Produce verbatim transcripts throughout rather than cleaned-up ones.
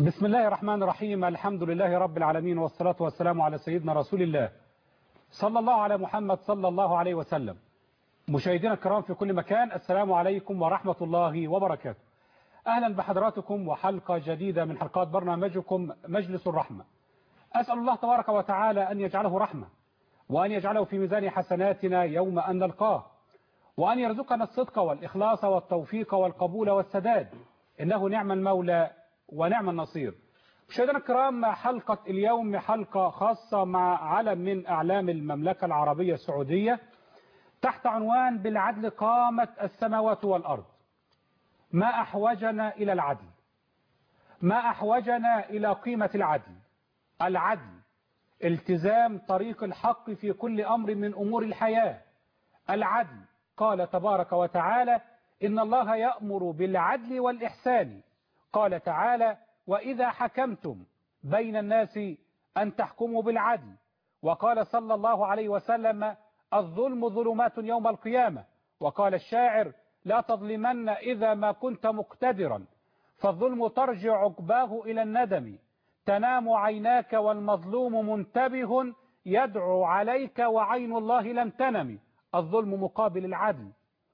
بسم الله الرحمن الرحيم. الحمد لله رب العالمين، والصلاة والسلام على سيدنا رسول الله صلى الله على محمد صلى الله عليه وسلم. مشاهدينا الكرام في كل مكان، السلام عليكم ورحمة الله وبركاته. أهلا بحضراتكم وحلقة جديدة من حلقات برنامجكم مجلس الرحمة. أسأل الله تبارك وتعالى أن يجعله رحمة، وأن يجعله في ميزان حسناتنا يوم أن نلقاه، وأن يرزقنا الصدق والإخلاص والتوفيق والقبول والسداد، إنه نعم المولى ونعم النصير. مشاهدينا الكرام، حلقة اليوم حلقة خاصة مع علم من أعلام المملكة العربية السعودية تحت عنوان بالعدل قامت السماوات والأرض. ما أحوجنا إلى العدل، ما أحوجنا إلى قيمة العدل. العدل التزام طريق الحق في كل أمر من أمور الحياة. العدل قال تبارك وتعالى: إن الله يأمر بالعدل والإحسان. قال تعالى: وإذا حكمتم بين الناس أن تحكموا بالعدل. وقال صلى الله عليه وسلم: الظلم ظلمات يوم القيامة. وقال الشاعر: لا تظلمن إذا ما كنت مقتدرا، فالظلم ترجع عقباه إلى الندم. تنام عيناك والمظلوم منتبه، يدعو عليك وعين الله لم تنم. الظلم مقابل العدل.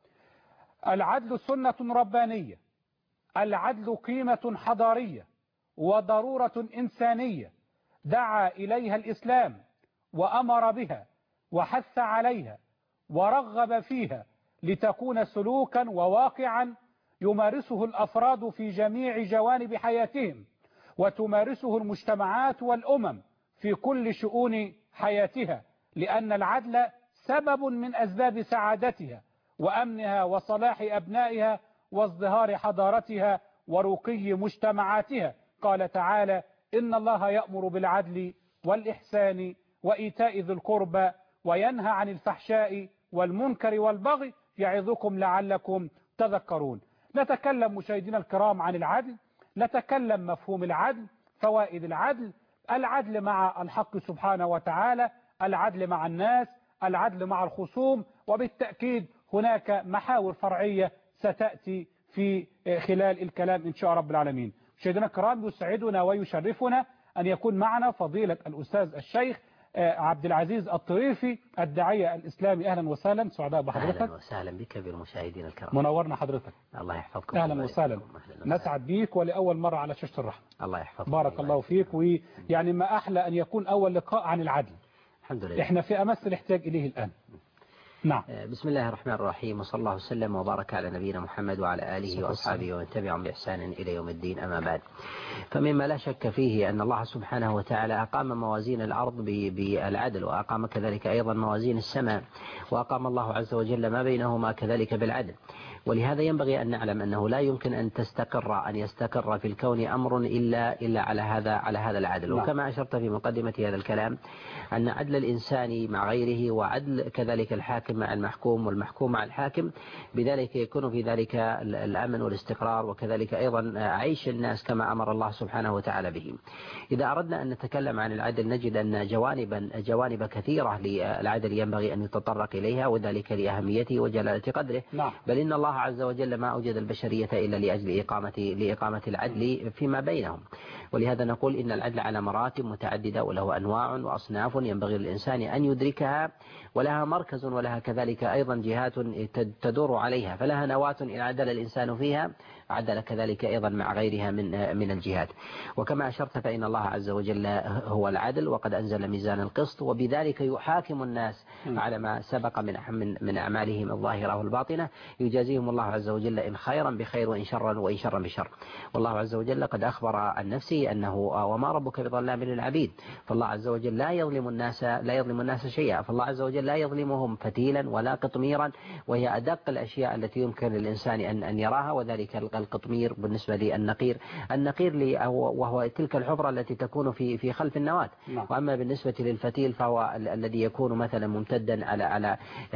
العدل سنة ربانية، العدل قيمة حضارية وضرورة إنسانية دعا إليها الإسلام وأمر بها وحث عليها ورغب فيها لتكون سلوكا وواقعا يمارسه الأفراد في جميع جوانب حياتهم، وتمارسه المجتمعات والأمم في كل شؤون حياتها، لأن العدل سبب من أسباب سعادتها وأمنها وصلاح أبنائها وازدهار حضارتها ورقي مجتمعاتها. قال تعالى: إن الله يأمر بالعدل والإحسان وإيتاء ذي القربى وينهى عن الفحشاء والمنكر والبغي يعظكم لعلكم تذكرون. نتكلم مشاهدينا الكرام عن العدل، نتكلم مفهوم العدل، فوائد العدل، العدل مع الحق سبحانه وتعالى، العدل مع الناس، العدل مع الخصوم، وبالتأكيد هناك محاور فرعية ستأتي في خلال الكلام إن شاء رب العالمين. مشاهدينا الكرام، يسعدنا ويشرفنا أن يكون معنا فضيلة الأستاذ الشيخ عبد العزيز الطريفي الداعية الإسلامي. أهلا وسهلا، سعداء بحضرتك. أهلا وسهلا بك بالمشاهدين الكرام. منورنا حضرتك. الله يحفظكم. أهلا وسهلا. نسعد بيك ولأول مرة على شاشة الرحمة. الله يحفظكم. بارك الله فيك. ويعني ما أحلى أن يكون أول لقاء عن العدل. الحمد لله. إحنا في أمس الاحتياج إليه الآن. نعم. بسم الله الرحمن الرحيم، وصلى الله وسلم وبارك على نبينا محمد وعلى آله وأصحابه ومن تبعهم بإحسان إلى يوم الدين. أما بعد، فمما لا شك فيه أن الله سبحانه وتعالى أقام موازين الأرض بالعدل، وأقام كذلك أيضا موازين السماء، وأقام الله عز وجل ما بينهما كذلك بالعدل. ولهذا ينبغي أن نعلم أنه لا يمكن أن تستقر أن يستقر في الكون أمر إلا إلا على هذا على هذا العدل. وكما أشرت في مقدمة هذا الكلام أن عدل الإنسان مع غيره وعدل كذلك الحاكم مع المحكوم والمحكوم مع الحاكم، بذلك يكون في ذلك الأمن والاستقرار، وكذلك أيضا عيش الناس كما أمر الله سبحانه وتعالى به. إذا أردنا أن نتكلم عن العدل نجد أن جوانبا جوانب كثيرة للعدل ينبغي أن يتطرق إليها، وذلك لأهميته وجلالة قدره. نعم. بل إن الله عز وجل ما أوجد البشرية إلا لأجل إقامة لإقامة العدل فيما بينهم. ولهذا نقول إن العدل على مراتب متعددة وله أنواع وأصناف ينبغي للإنسان أن يدركها، ولها مركز ولها كذلك أيضا جهات تدور عليها، فلها نواة إن عدل الإنسان فيها عدل كذلك أيضا مع غيرها من من الجهات. وكما أشرت فإن الله عز وجل هو العدل، وقد أنزل ميزان القسط، وبذلك يحاكم الناس على ما سبق من من من أعمالهم الظاهرة والباطنة، يجازيهم الله عز وجل إن خيرا بخير وإن شرا وإن شرا بشر. والله عز وجل قد أخبر عن نفسه أنه وما ربك بظلام للعبيد، فالله عز وجل لا يظلم الناس لا يظلم الناس شيئا، فالله عز وجل لا يظلمهم فتيلا ولا قطميرا، وهي أدق الأشياء التي يمكن للإنسان أن أن يراها، وذلك القطمير بالنسبة للنقير النقير وهو تلك الحفرة التي تكون في في خلف النواة. وأما بالنسبة للفتيل فهو الذي يكون مثلا ممتدا على على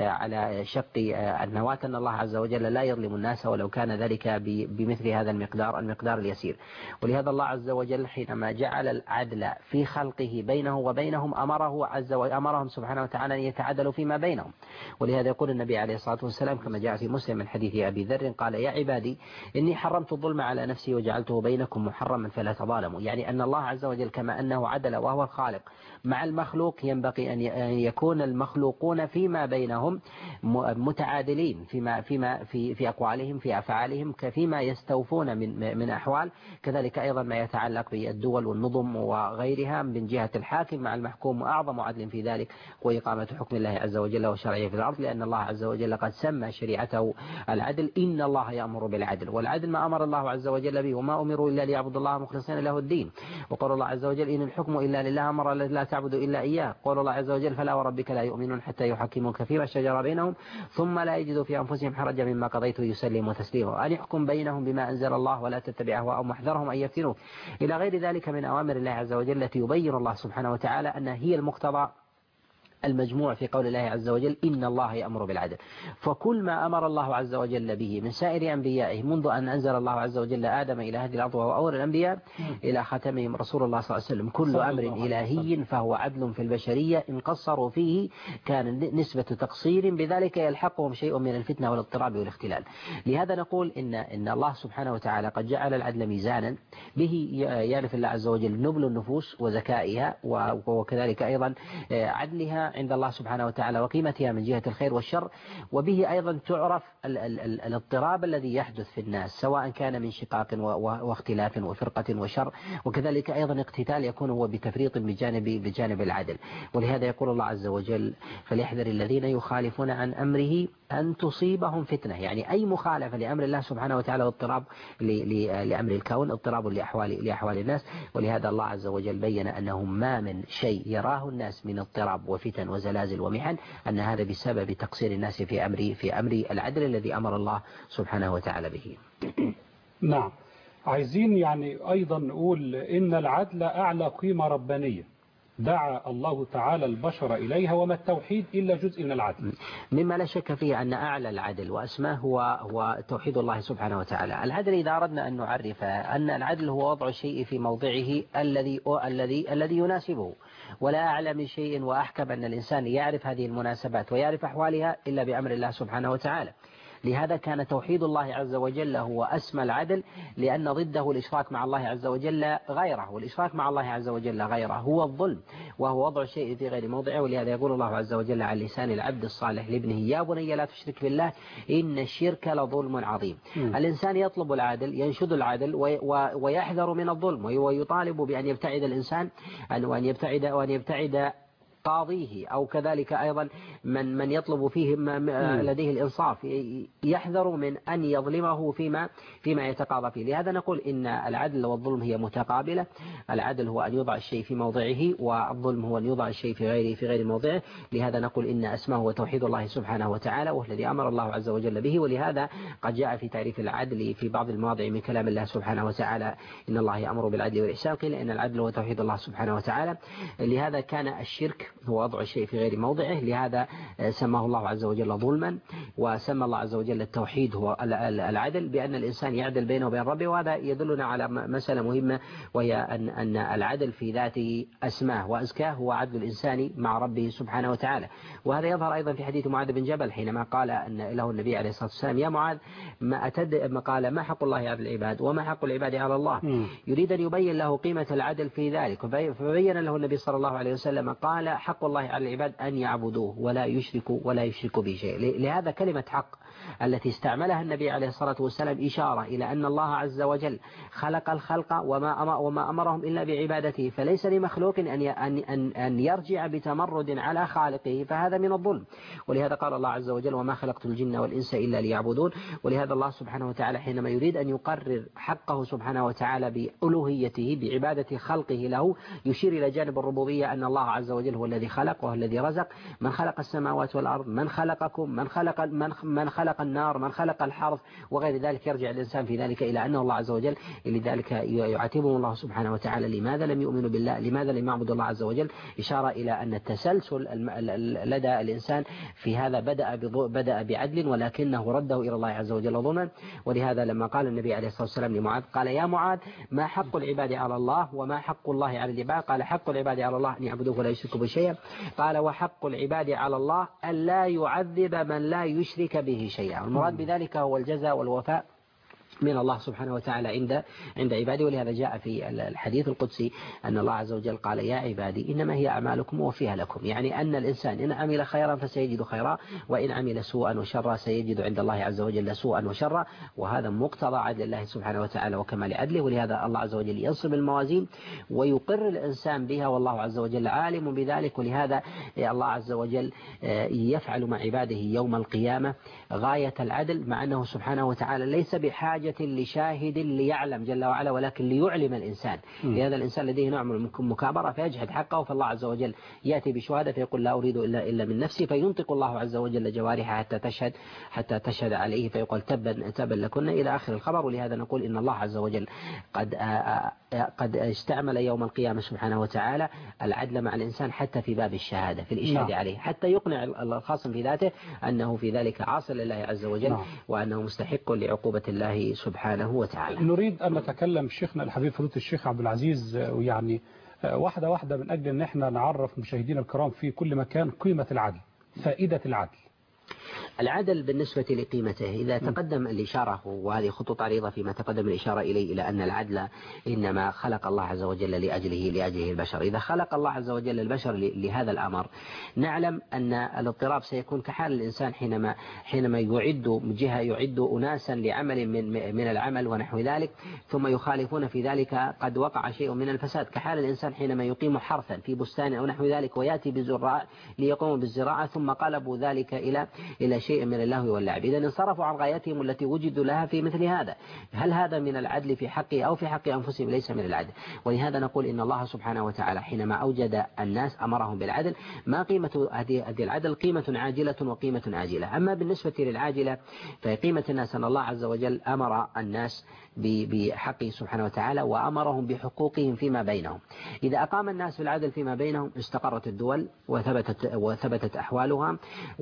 على شق النواة، أن الله عز وجل لا يظلم الناس ولو كان ذلك بمثل هذا المقدار المقدار اليسير. ولهذا الله عز وجل حينما جعل العدل في خلقه بينه وبينهم أمره عز وجل أمرهم سبحانه وتعالى أن يتعادلوا فيما بينهم. ولهذا يقول النبي عليه الصلاة والسلام كما جاء في مسلم من حديث أبي ذر قال: يا عبادي إني إني حرمت الظلم على نفسي وجعلته بينكم محرما فلا تظالموا، يعني أن الله عز وجل كما أنه عدل وهو الخالق مع المخلوق ينبغي أن يكون المخلوقون فيما بينهم متعادلين فيما فيما في في أقوالهم في أفعالهم فيما يستوفون من من أحوال، كذلك أيضا ما يتعلق بالدول والنظم وغيرها من جهة الحاكم مع المحكوم، وأعظم عدل في ذلك هو إقامة حكم الله عز وجل وشرعه في الأرض، لأن الله عز وجل قد سمى شريعته العدل. إن الله يأمر بالعدل، والعدل ما أمر الله عز وجل به، وما أمروا إلا ليعبدوا الله مخلصين له الدين. وقال الله عز وجل إن الحكم إلا لله أمر لا تعبدوا إلا إياه. قال الله عز وجل فلا وربك لا يؤمنون حتى يحكموك فيما شجر بينهم ثم لا يجدوا في أنفسهم حرجا مما قضيت ويسلموا تسليما، أن يحكم بينهم بما أنزل الله ولا تتبع أهواءهم واحذرهم أن يفتنوك، إلى غير ذلك من أوامر الله عز وجل التي يبين الله سبحانه وتعالى أنها هي المقتضى المجموع في قول الله عز وجل إن الله يأمر بالعدل. فكل ما أمر الله عز وجل به من سائر أنبيائه منذ أن أنزل الله عز وجل آدم إلى هذه الأرض وهو أول الأنبياء إلى ختمهم رسول الله صلى الله عليه وسلم، كل أمر إلهي فهو عدل في البشرية، إن قصروا فيه كان نسبة تقصير بذلك يلحقهم شيء من الفتنة والاضطراب والاختلال. لهذا نقول إن إن الله سبحانه وتعالى قد جعل العدل ميزانا به يعرف الله عز وجل نبل النفوس وذكائها وكذلك أيضا عدلها عند الله سبحانه وتعالى وقيمتها من جهة الخير والشر، وبه أيضا تعرف ال ال ال الاضطراب الذي يحدث في الناس سواء كان من شقاق واختلاف وفرقة وشر، وكذلك أيضا اقتتال يكون هو بتفريط بجانب بجانب العدل. ولهذا يقول الله عز وجل فليحذر الذين يخالفون عن أمره أن تصيبهم فتنة، يعني أي مخالفة لأمر الله سبحانه وتعالى واضطراب لأمر الكون، اضطراب لأحوال لأحوال الناس. ولهذا الله عز وجل بين أنه ما من شيء يراه الناس من اضطراب وفتن وزلازل ومحن أن هذا بسبب تقصير الناس في أمر في أمر العدل الذي أمر الله سبحانه وتعالى به. نعم، عايزين يعني أيضا نقول إن العدل أعلى قيمة ربانية دعا الله تعالى البشر إليها، وما التوحيد إلا جزء من العدل. مما لا شك فيه أن أعلى العدل وأسماه هو هو توحيد الله سبحانه وتعالى. العدل إذا أردنا أن نعرف أن العدل هو وضع الشيء في موضعه الذي الذي الذي يناسبه، ولا أعلى من شيء وأحكم أن الإنسان يعرف هذه المناسبات ويعرف أحوالها إلا بأمر الله سبحانه وتعالى. لهذا كان توحيد الله عز وجل هو أسمى العدل، لأن ضده الإشراك مع الله عز وجل غيره، والإشراك مع الله عز وجل غيره هو الظلم، وهو وضع الشيء في غير موضعه. ولهذا يقول الله عز وجل على لسان العبد الصالح لابنه يا بني لا تشرك بالله إن الشرك لظلم عظيم. م. الإنسان يطلب العدل، ينشد العدل ويحذر من الظلم، ويطالب بأن يبتعد الإنسان وأن يبتعد وأن يبتعد قاضيه أو كذلك أيضا من من يطلب فيه لديه الإنصاف، يحذر من أن يظلمه فيما فيما يتقاضى فيه. لهذا نقول إن العدل والظلم هي متقابلة، العدل هو أن يوضع الشيء في موضعه، والظلم هو أن يوضع الشيء في غير في غير موضعه. لهذا نقول إن أسماه وتوحيد الله سبحانه وتعالى وهو الذي أمر الله عز وجل به. ولهذا قد جاء في تعريف العدل في بعض المواضع من كلام الله سبحانه وتعالى إن الله يأمر بالعدل والإحسان، قيل إن العدل هو توحيد الله سبحانه وتعالى. لهذا كان الشرك هو وضع الشيء في غير موضعه، لهذا سماه الله عز وجل ظلما، وسمى الله عز وجل التوحيد هو العدل بأن الإنسان يعدل بينه وبين ربه. وهذا يدلنا على مسألة مهمة، وهي أن أن العدل في ذاته أسماه وأزكاه هو عدل الإنسان مع ربه سبحانه وتعالى. وهذا يظهر أيضا في حديث معاذ بن جبل حينما قال أن له النبي عليه الصلاة والسلام يا معاذ ما أتد ما قال ما حق الله على العباد وما حق العباد على الله، م. يريد أن يبين له قيمة العدل في ذلك، فبين له النبي صلى الله عليه وسلم قال حق الله على العباد أن يعبدوه ولا يشركوا ولا يشركوا به شيء. لهذا كلمة حق التي استعملها النبي عليه الصلاة والسلام إشارة إلى أن الله عز وجل خلق الخلق وما وما أمرهم إلا بعبادته، فليس لمخلوق أن أن أن يرجع بتمرد على خالقه، فهذا من الظلم. ولهذا قال الله عز وجل وما خلقت الجن والإنس إلا ليعبدون. ولهذا الله سبحانه وتعالى حينما يريد أن يقرر حقه سبحانه وتعالى بألوهيته بعبادة خلقه له يشير إلى جانب الربوبية، أن الله عز وجل هو الذي خلق وهو الذي رزق، من خلق السماوات والأرض، من خلقكم، من خلق من من خلق النار، من خلق الحرث وغير ذلك. يرجع الإنسان في ذلك إلى أنه الله عز وجل. لذلك يعاتبهم الله سبحانه وتعالى لماذا لم يؤمنوا بالله، لماذا لم يعبدوا الله عز وجل، إشارة إلى أن التسلسل لدى الإنسان في هذا بدأ بدأ بعدل ولكنه رده إلى الله عز وجل ظلما. ولهذا لما قال النبي عليه الصلاة والسلام لمعاذ قال يا معاذ ما حق العباد على الله وما حق الله على العباد، قال حق العباد على الله أن يعبدوه ولا يشركوا به شيئا، قال وحق العباد على الله أن لا يعذب من لا يشرك به شيئا. المراد بذلك هو الجزاء والوفاء من الله سبحانه وتعالى عند عند عباده. ولهذا جاء في الحديث القدسي أن الله عز وجل قال يا عبادي إنما هي أعمالكم وفيها لكم، يعني أن الإنسان إن عمل خيرا فسيجد خيرا، وإن عمل سوءا وشرا سيجد عند الله عز وجل سوءا وشرا، وهذا مقتضى عدل الله سبحانه وتعالى وكمال عدله. ولهذا الله عز وجل ينصب الموازين ويقر الإنسان بها، والله عز وجل عالم بذلك. ولهذا الله عز وجل يفعل مع عباده يوم القيامة غاية العدل، مع أنه سبحانه وتعالى ليس بحاجة لشاهد ليعلم جل وعلا، ولكن ليعلم الإنسان. لهذا الإنسان لديه نوع من المكابرة فيجحد حقه، فالله عز وجل يأتي بشهادة فيقول لا أريد إلا إلا من نفسي، فينطق الله عز وجل جوارحه حتى تشهد حتى تشهد عليه، فيقول تبا تبا لكن إلى آخر الخبر. ولهذا نقول إن الله عز وجل قد قد استعمل يوم القيامة سبحانه وتعالى العدل مع الإنسان حتى في باب الشهادة في الإشهاد نعم. عليه، حتى يقنع الخاصم في ذاته أنه في ذلك عاصي لله عز وجل، نعم. وأنه مستحق لعقوبة الله سبحانه وتعالى. نريد أن نتكلم شيخنا الحبيب فضيلة الشيخ عبد العزيز، يعني واحدة واحدة من أجل أن احنا نعرف مشاهدينا الكرام في كل مكان قيمة العدل، فائدة العدل. العدل بالنسبة لقيمته إذا تقدم الإشارة، وهذه خطوط عريضة فيما تقدم الإشارة إليه، إلى أن العدل إنما خلق الله عز وجل لأجله لأجله البشر. إذا خلق الله عز وجل البشر لهذا الأمر، نعلم أن الاضطراب سيكون كحال الإنسان حينما حينما يعد من جهة يعد أناسا لعمل من من العمل ونحو ذلك، ثم يخالفون في ذلك، قد وقع شيء من الفساد. كحال الإنسان حينما يقيم حرثا في بستان أو نحو ذلك، ويأتي بزراع ليقوموا بالزراعة، ثم قلبوا ذلك إلى إلى شيء من اللهو واللعب. إذا انصرفوا عن غايتهم التي وجدوا لها في مثل هذا. هل هذا من العدل في حقه أو في حق أنفسهم؟ ليس من العدل. ولهذا نقول إن الله سبحانه وتعالى حينما أوجد الناس أمرهم بالعدل. ما قيمة هذه العدل؟ قيمة عاجلة وقيمة آجلة. أما بالنسبة للعاجلة فقيمة الناس أن الله عز وجل أمر الناس بحقه سبحانه وتعالى، وأمرهم بحقوقهم فيما بينهم. إذا أقام الناس بالعدل فيما بينهم استقرت الدول وثبتت وثبتت أحوالها.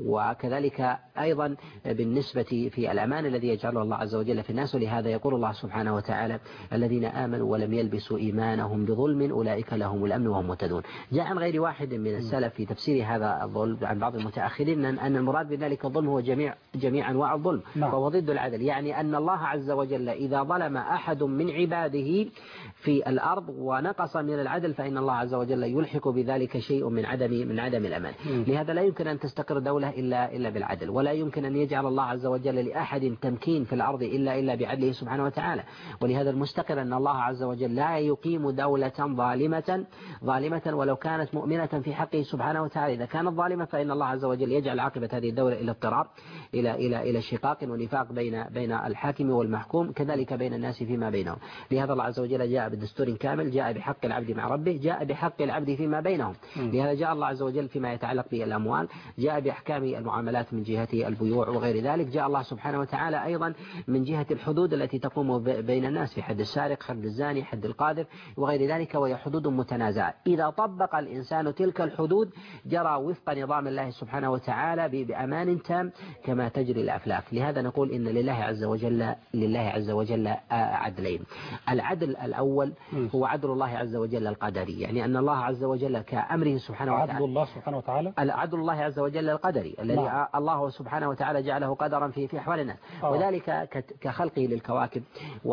وكذلك أيضا بالنسبة في الأمان الذي يجعله الله عز وجل في الناس. ولهذا يقول الله سبحانه وتعالى الذين آمنوا ولم يلبسوا إيمانهم بظلم أولئك لهم الأمن وهم مهتدون. جاء عن غير واحد من السلف في تفسير هذا الظلم عن بعض المتأخرين أن المراد بذلك الظلم هو جميع جميع أنواع الظلم، فهو ضد العدل. يعني أن الله عز وجل إذا ظلم أحد من عباده في الأرض ونقص من العدل، فإن الله عز وجل يلحق بذلك شيء من عدم من عدم الأمان. لهذا لا يمكن أن تستقر دولة إلا إلا بالعدل، ولا يمكن أن يجعل الله عز وجل لأحد تمكين في الأرض إلا إلا بعدله سبحانه وتعالى. ولهذا المستقر أن الله عز وجل لا يقيم دولة ظالمة ظالمة ولو كانت مؤمنة في حقه سبحانه وتعالى. إذا كانت ظالمة فإن الله عز وجل يجعل عاقبة هذه الدولة إلى اضطراب، إلى إلى إلى شقاق ونفاق بين بين الحاكم والمحكوم، كذلك بين الناس فيما بينهم. لهذا الله عز وجل جاء بدستور كامل، جاء بحق العبد مع ربه، جاء بحق العبد فيما بينهم. لهذا جاء الله عز وجل فيما يتعلق بالأموال، جاء بأحكام المعاملات من جهة البيوع وغير ذلك. جاء الله سبحانه وتعالى أيضا من جهة الحدود التي تقوم بين الناس في حد السارق، حد الزاني، حد القاذف وغير ذلك، وهي حدود متنازعة. إذا طبق الإنسان تلك الحدود جرى وفق نظام الله سبحانه وتعالى بأمان تام كما تجري الأفلاك. لهذا نقول إن لله عز وجل لله عز وجل عدلين. العدل الأول هو عدل الله عز وجل القدري، يعني أن الله عز وجل كأمره سبحانه وتعالى. عدل الله سبحانه وتعالى عدل الله عز وجل القدري الذي نعم. الله سبحانه وتعالى جعله قدرا في في أحوال الناس، أوه. وذلك كخلقه للكواكب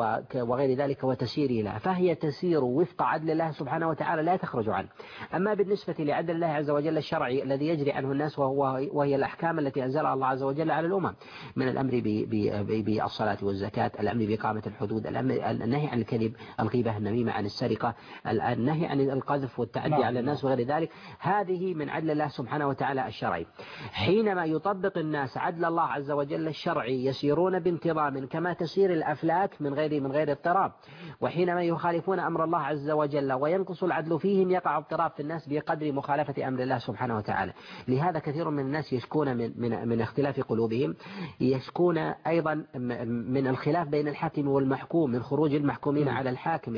وغير ذلك وتسييره لها، فهي تسير وفق عدل الله سبحانه وتعالى لا تخرج عنه. أما بالنسبة لعدل الله عز وجل الشرعي الذي يجري عنه الناس، وهو وهي الأحكام التي أنزلها الله عز وجل على الأمم، من الأمر بالصلاة والزكاة، الأمر بإقامة الحدود، النهي عن الكذب، الغيبة، النميمة، عن السرقة، النهي عن القذف والتعدي نعم. على الناس وغير ذلك. هذه من عدل الله سبحانه وتعالى الشرعي. حينما يطبق الناس عدل الله عز وجل الشرعي يسيرون بانتظام كما تسير الأفلاك من غير من غير اضطراب. وحينما يخالفون أمر الله عز وجل وينقص العدل فيهم يقع اضطراب في الناس بقدر مخالفة أمر الله سبحانه وتعالى. لهذا كثير من الناس يشكون من من من اختلاف قلوبهم، يشكون أيضا من الخلاف بين الحاكم والمحكوم، من خروج المحكومين م. على الحاكم،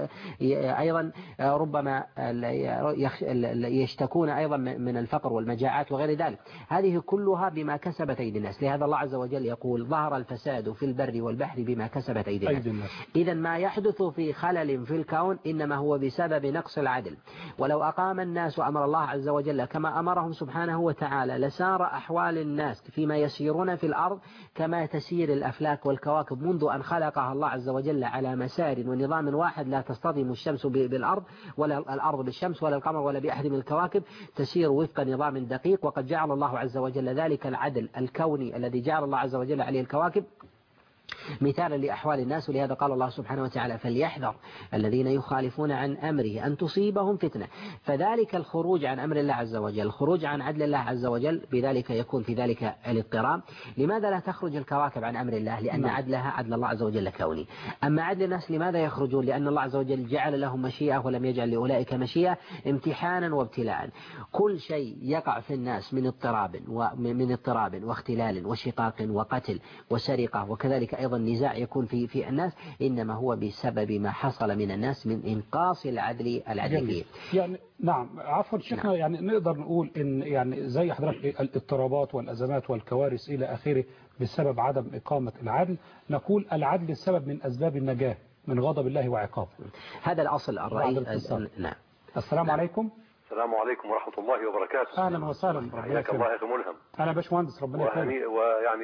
أيضا ربما يشتكون أيضا من الفقر والمجاعات وغير ذلك. هذه كلها بما كسبت أيدي الناس. لهذا الله عز وجل يقول ظهر الفساد في البر والبحر بما كسبت أيدي الناس. إذا ما يحدث في خلل في الكون إنما هو بسبب نقص العدل. ولو أقام الناس أمر الله عز وجل كما أمرهم سبحانه وتعالى لسار أحوال الناس فيما يسيرون في الأرض كما تسير الأفلاك والكواكب منذ أن خلقها الله عز وجل على مسار ونظام واحد، لا تصطدم الشمس بالأرض ولا الأرض بالشمس ولا القمر ولا بأحد من الكواكب، تسير وفق نظام دقيق. وقد جعل الله عز وجل ذلك العدل الكوني الذي جعل الله عز وجل عليه الكواكب مثالا لأحوال الناس. ولهذا قال الله سبحانه وتعالى فليحذر الذين يخالفون عن أمره أن تصيبهم فتنة. فذلك الخروج عن أمر الله عز وجل، الخروج عن عدل الله عز وجل، بذلك يكون في ذلك الاضطراب. لماذا لا تخرج الكواكب عن أمر الله؟ لأن عدلها عدل الله عز وجل كوني. أما عدل الناس لماذا يخرجون؟ لأن الله عز وجل جعل لهم مشيئة ولم يجعل لأولئك مشيئة امتحانا وابتلاء. كل شيء يقع في الناس من اضطراب ومن اضطراب واختلال وشقاق وقتل وسرقة وكذلك أيضا نزاع يكون في في الناس إنما هو بسبب ما حصل من الناس من إنقاص العدل العدل فيه. يعني نعم عفوا شيخنا، نعم. يعني نقدر نقول إن يعني زي حضرتك الاضطرابات والأزمات والكوارث إلى آخره بسبب عدم إقامة العدل، نقول العدل السبب من أسباب النجاة من غضب الله وعقابه. هذا الأصل الرئيسي. نعم. السلام نعم. عليكم. السلام عليكم ورحمة الله وبركاته. أهلا وسهلا. حياك الله يا أخي ملهم. أهلا باشمهندس، ربنا يخليك. ويعني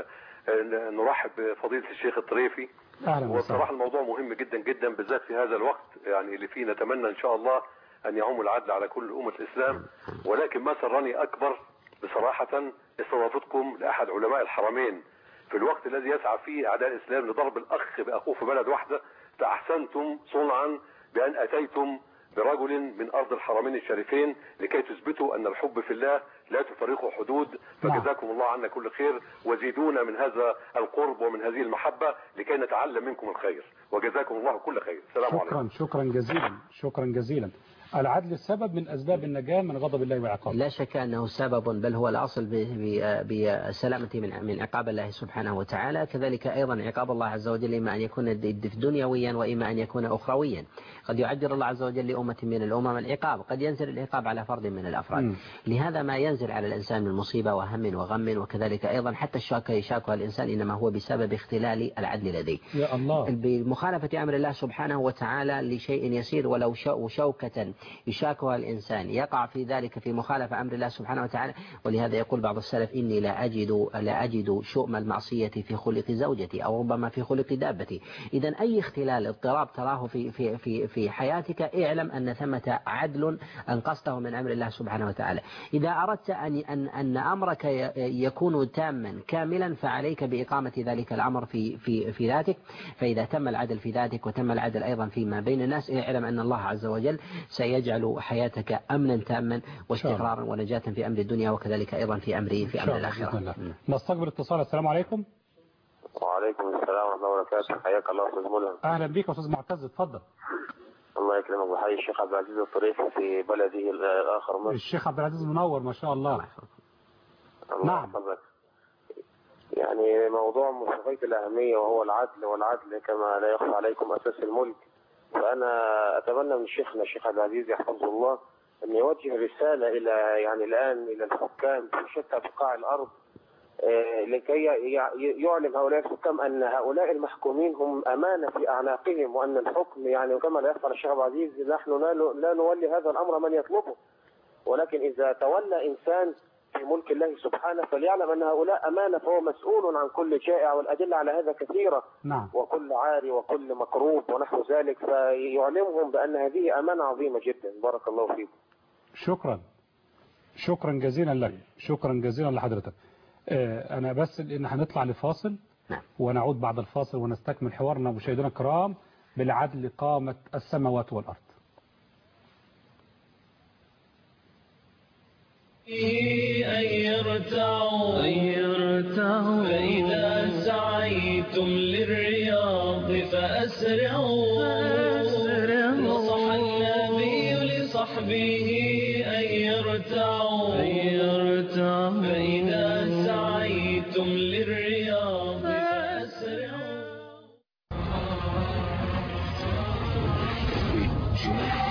نرحب بفضيلة الشيخ الطريفي. أهلا وسهلا. وبصراحة الموضوع مهم جدا جدا بالذات في هذا الوقت يعني اللي فيه نتمنى إن شاء الله أن يعم العدل على كل أمة الإسلام. ولكن ما سرني أكبر بصراحة استضافتكم لأحد علماء الحرمين في الوقت الذي يسعى فيه أعداء الإسلام لضرب الأخ بأخوه في بلد واحدة. فأحسنتم صنعا بأن أتيتم برجل من أرض الحرمين الشريفين لكي تثبتوا أن الحب في الله لا تفرقه حدود. فجزاكم الله عنا كل خير وزيدونا من هذا القرب ومن هذه المحبة لكي نتعلم منكم الخير، وجزاكم الله كل خير. السلام شكرا عليكم. شكرا جزيلا. شكرا جزيلا. العدل السبب من أسباب النجاة من غضب الله وعقابه. لا شك أنه سبب، بل هو الأصل بسلامة من من عقاب الله سبحانه وتعالى. كذلك أيضا عقاب الله عز وجل إما أن يكون دنيويا وإما أن يكون أخرويا. قد يعجل الله عز وجل لأمة من الأمم العقاب، قد ينزل العقاب على فرد من الأفراد. م. لهذا ما ينزل على الإنسان من مصيبة وهم وغم وكذلك أيضا حتى الشاكة يشاكها الإنسان إنما هو بسبب اختلال العدل لديه. يا الله. بمخالفة أمر الله سبحانه وتعالى لشيء يسير ولو شوكة يشاكها الإنسان يقع في ذلك في مخالفة أمر الله سبحانه وتعالى. ولهذا يقول بعض السلف إني لا أجد لا أجد شؤم المعصية في خلق زوجتي أو ربما في خلق دابتي. إذا أي اختلال اضطراب تراه في في في في حياتك اعلم أن ثمة عدل أنقصته من أمر الله سبحانه وتعالى. إذا أردت أن أن أن أمرك يكون تاما كاملا فعليك بإقامة ذلك الأمر في في في ذاتك. فإذا تم العدل في ذاتك وتم العدل أيضا فيما بين الناس اعلم أن الله عز وجل سيجعل حياتك أمنا تاما واستقرارا ونجاة في أمر الدنيا وكذلك أيضا في أمر في أمر الآخرة. نستقبل اتصال. السلام عليكم. وعليكم السلام ورحمة الله وبركاته. حياك الله أستاذ ملهم. أهلا بك أستاذ معتز، اتفضل. الله يكرمك. وحي الشيخ عبد العزيز الطريفي في بلده الآخر مصر. الشيخ عبد العزيز منور ما شاء الله. نعم. يعني موضوع مستفيد الأهمية وهو العدل، والعدل كما لا يخفى عليكم أساس الملك. فأنا أتمنى من شيخنا الشيخ عبد العزيز يحفظه الله أن يوجه رسالة إلى يعني الآن إلى الحكام في شتى بقاع الأرض لكي يعلم هؤلاء الحكام أن هؤلاء المحكومين هم أمانة في أعناقهم، وأن الحكم يعني كما لا يخفى على الشيخ عبد العزيز نحن لا نولي هذا الأمر من يطلبه، ولكن إذا تولى إنسان في ملك الله سبحانه فليعلم أن هؤلاء أمانة فهو مسؤول عن كل شائع، والأدلة على هذا كثيرة. نعم. وكل عاري وكل مكروب ونحو ذلك، فيعلمهم بأن هذه أمانة عظيمة جدا. بارك الله فيكم. شكرا شكرا جزيلا لك. شكرا جزيلا لحضرتك. أنا بس إن هنطلع لفاصل ونعود بعد الفاصل ونستكمل حوارنا مشاهدينا الكرام. بالعدل قامت السماوات والأرض. أن يرتعوا فإذا سعيتم للرياض فأسرعوا. نصح النبي لصحبه أن يرتعوا فإذا سعيتم للرياض فأسرعوا.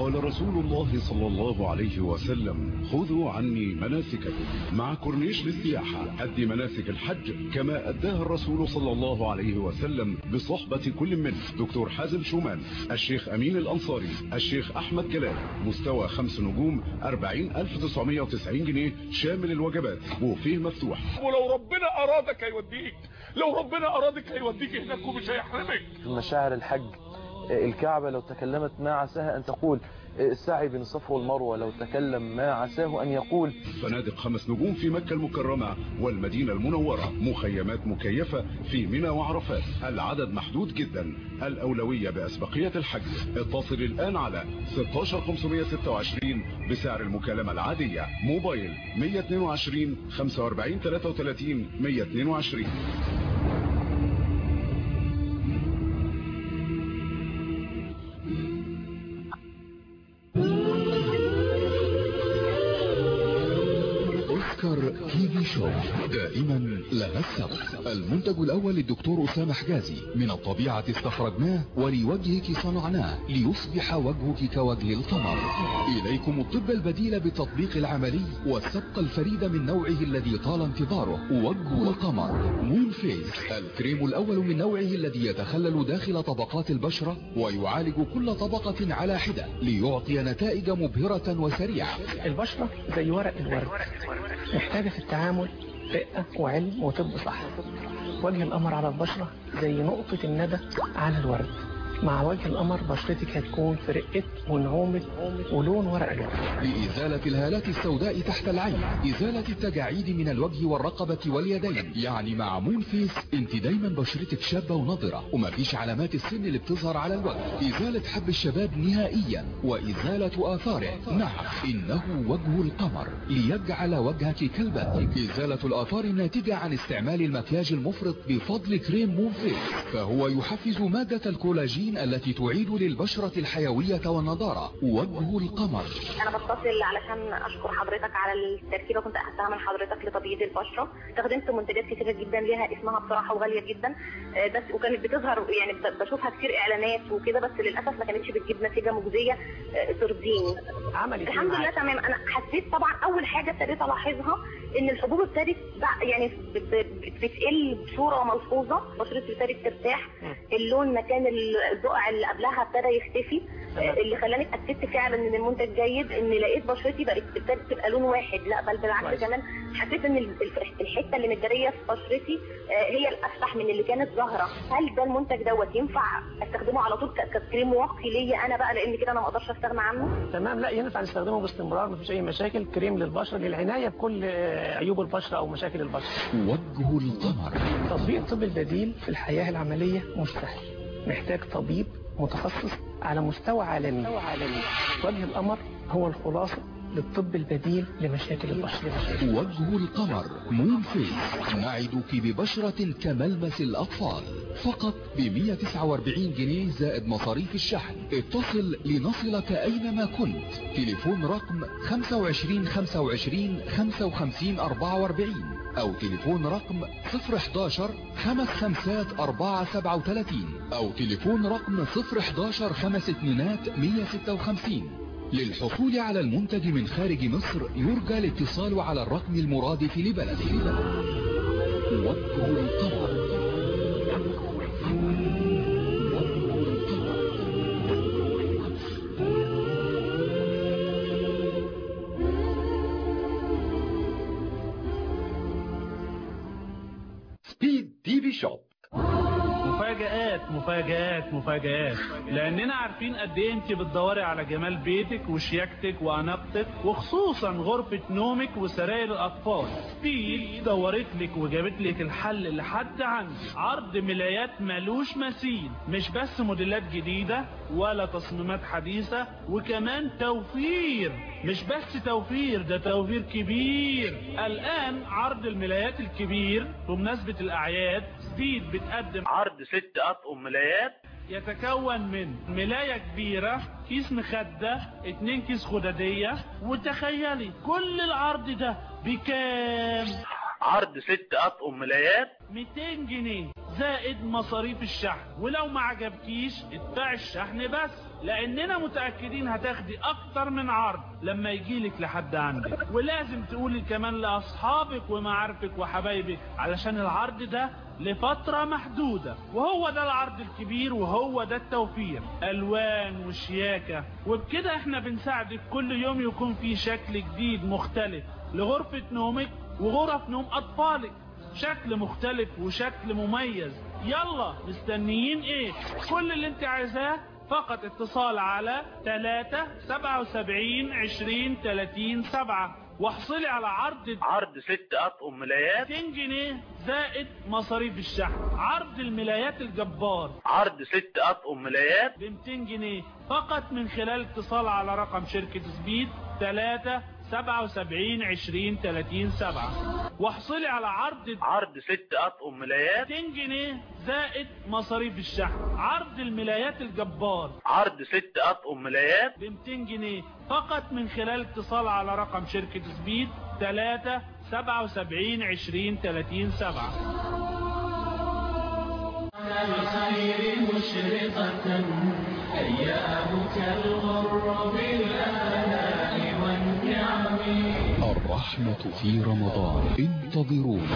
قال رسول الله صلى الله عليه وسلم خذوا عني مناسككم. مع كورنيش للسياحة أدي مناسك الحج كما أداها الرسول صلى الله عليه وسلم بصحبة كل من دكتور حازم شومان، الشيخ أمين الأنصاري، الشيخ أحمد جلال. مستوى خمس نجوم أربعين ألف وتسعمائة وتسعين جنيه شامل الوجبات وفيه مفتوح. ولو ربنا أرادك هيوديك، لو ربنا أرادك هيوديك هناك ومش هيحرمك. مشاعر الحج، الكعبة لو تكلمت ما عساها أن تقول، السعي بين الصفا والمروة لو تكلم ما عساه أن يقول. فنادق خمس نجوم في مكة المكرمة والمدينة المنورة، مخيمات مكيفة في منى وعرفات. العدد محدود جدا، الأولوية بأسبقية الحجز. اتصل الآن على ستة عشر خمسمائة وستة وعشرين بسعر المكالمة العادية. موبايل مائة واثنين وعشرين خمسة وأربعين ثلاثة وثلاثين مائة واثنين وعشرين. تي في شو دائما لها السبق. المنتج الأول للدكتور أسامة حجازي، من الطبيعة استخرجناه ولوجهك صنعناه ليصبح وجهك كوجه القمر. إليكم الطب البديل بالتطبيق العملي والسبق الفريد من نوعه الذي طال انتظاره، وجه القمر مون فيس، الكريم الأول من نوعه الذي يتخلل داخل طبقات البشرة ويعالج كل طبقة على حدة ليعطي نتائج مبهرة وسريعة. البشرة زي ورق الورد، محتاجة في التعامل رقة وعلم وطب صح. وجه القمر على البشرة زي نقطة الندى على الورد. مع وجه القمر بشرتك هتكون في رقة ونعومة ولون ورق الورد. لإزالة الهالات السوداء تحت العين، إزالة التجاعيد من الوجه والرقبة واليدين. يعني مع مون فيس انت دايما بشرتك شابة ونضرة ومفيش علامات السن اللي بتظهر على الوجه. إزالة حب الشباب نهائيا وإزالة آثاره. نعم، إنه وجه القمر ليجعل وجهك كالبدر. إزالة الآثار الناتجة عن استعمال المكياج المفرط بفضل كريم مون فيس، فهو يحفز مادة الكولاجين التي تعيد للبشرة الحيوية والنضارة. وجه القمر. أنا بتصل علشان أشكر حضرتك على التركيبة كنت أخذتها من حضرتك لتبييض البشرة. استخدمت منتجات كتيرة جدا ليها اسمها بصراحة وغالية جدا، بس وكانت بتظهر يعني بشوفها كتير إعلانات وكده، بس للأسف ما كانتش بتجيب نتيجة مجزية ترضيني. عملت الحمد لله تمام. أنا حسيت طبعا أول حاجة ابتديت ألاحظها إن الحبوب ابتدت يعني بتقل بصورة ملحوظة، بشرتي ابتدت ترتاح، اللون مكان البقع اللي قبلها ابتدى يختفي. اللي خلاني اتاكدت فعلا ان المنتج جيد ان لقيت بشرتي بقت ابتدت تبقى لون واحد، لا بل بالعكس كمان حسيت ان الحته اللي متجريه في بشرتي هي الافسح من اللي كانت ظاهره. هل ده المنتج دوت ينفع استخدمه على طول ككريم واقي ليا انا بقى، لان كده انا ما اقدرش استغنى عنه؟ تمام، لا ينفع نستخدمه باستمرار، مفيش اي مشاكل. كريم للبشره للعنايه بكل عيوب البشره او مشاكل البشره. وجه القمر. تطبيق الطب البديل في الحياه العمليه مش سهل، محتاج طبيب متخصص على مستوى عالمي. وجه القمر هو الخلاصة للطب البديل لمشاكل البشرة. وجه القمر مون فيس، نعدك ببشرة كملمس الأطفال، فقط ب مائة وتسعة وأربعين جنيه زائد مصاريف الشحن. اتصل لنصلك أينما كنت. تليفون رقم خمسة وعشرين خمسة وعشرين خمسة وخمسين أربعة وأربعين أو تليفون رقم صفر حداشر خمس خمسات أربعة سبعة وثلاثين أو تليفون رقم صفر حداشر خمس اتنينات مائة وستة وخمسين. للحصول على المنتج من خارج مصر يرجى الاتصال على الرقم المرادف لبلده. وجه القمر. سبيد تي في شوب. مفاجآت مفاجآت مفاجآت، لأننا عارفين قد إيه أنت بتدوري على جمال بيتك وشياكتك وأناقتك، وخصوصا غرفة نومك وسراير الأطفال. سبيد دورت لك وجابت لك الحل لحد عندك. عرض ملايات مالوش مثيل، مش بس موديلات جديدة ولا تصميمات حديثة، وكمان توفير. مش بس توفير، ده توفير كبير. الآن عرض الملايات الكبير بمناسبة الأعياد. سبيد بتقدم عرض ست أطقم ملايات يتكون من ملاية كبيرة، كيس مخدة، اتنين كيس خدادية. وتخيلي كل العرض ده بكام؟ عرض ست اطقم ملايات مئتين جنيه زائد مصاريف الشحن، ولو ما عجبكيش ادفع الشحن بس، لاننا متأكدين هتاخدي اكتر من عرض لما يجيلك لحد عندك. ولازم تقولي كمان لاصحابك ومعارفك وحبايبك علشان العرض ده لفترة محدودة، وهو ده العرض الكبير وهو ده التوفير، الوان وشياكة. وبكده احنا بنساعدك كل يوم يكون في شكل جديد مختلف لغرفة نومك وغرف نوم اطفالك، شكل مختلف وشكل مميز. يلا مستنيين ايه؟ كل اللي انت عايزاه فقط اتصال على ثلاثة سبعة وسبعين عشرين ثلاثين سبعة واحصلي على عرض عرض ست اطقم ملايات مئتين جنيه زائد مصاريف الشحن. عرض الملايات الجبار، عرض ست اطقم ملايات ب مئتين جنيه فقط من خلال اتصال على رقم شركة سبيد ثلاثة سبعة وسبعين عشرين ثلاثين سبعة واحصلي على عرض عرض ست اطقم ملايات مئتين جنيه زائد مصاريف الشحن. عرض الملايات الجبار، عرض ست اطقم ملايات ب مئتين جنيه فقط من خلال اتصال على رقم شركة سبيد ثلاثة سبعة وسبعين عشرين ثلاثين سبعة. الخير مشرقة أيامك الغر بالآلاء والنعم. الرحمة في رمضان انتظرونا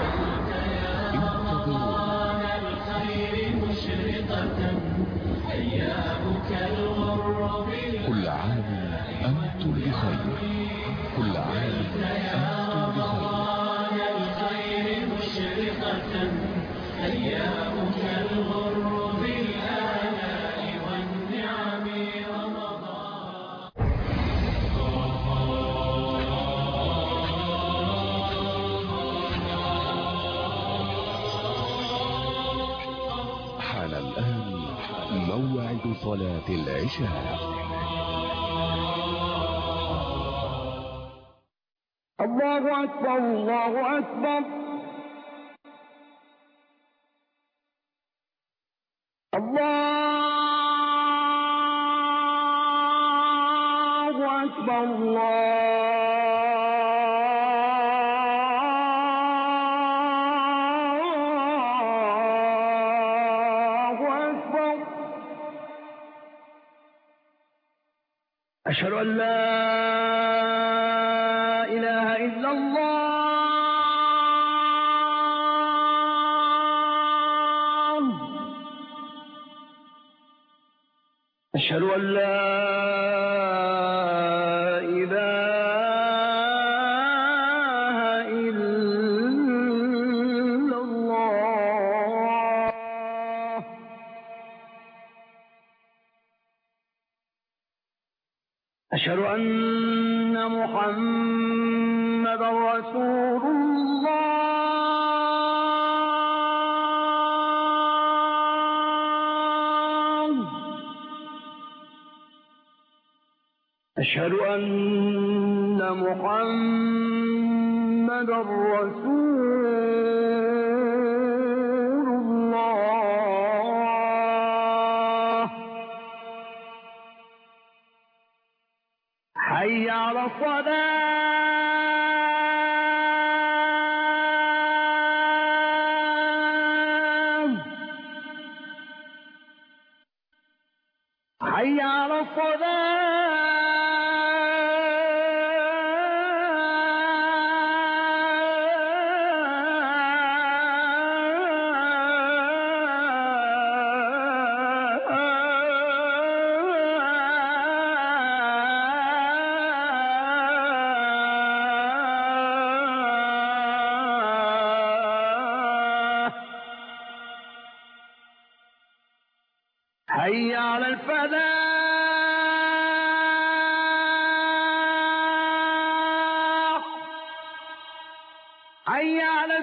انتظرونا. الخير مشرقة أيامك الغر بالآلاء. كل عام أنتم بخير، كل عام أنتم بخير. الخير مشرقة أيامك الغر بالآلاء والنعم. رمضان حان الآن موعد صلاة العشاء. الله أكبر الله أكبر الله أكبر الله أكبر. أشهد أن لا إله إلا الله. أشهد أن لا إله إلا الله. أشهد أن محمدا رسول الله. أشهد أن محمدا رسول الله. حي على الصلاة. حي على حي على الفلاح. حي على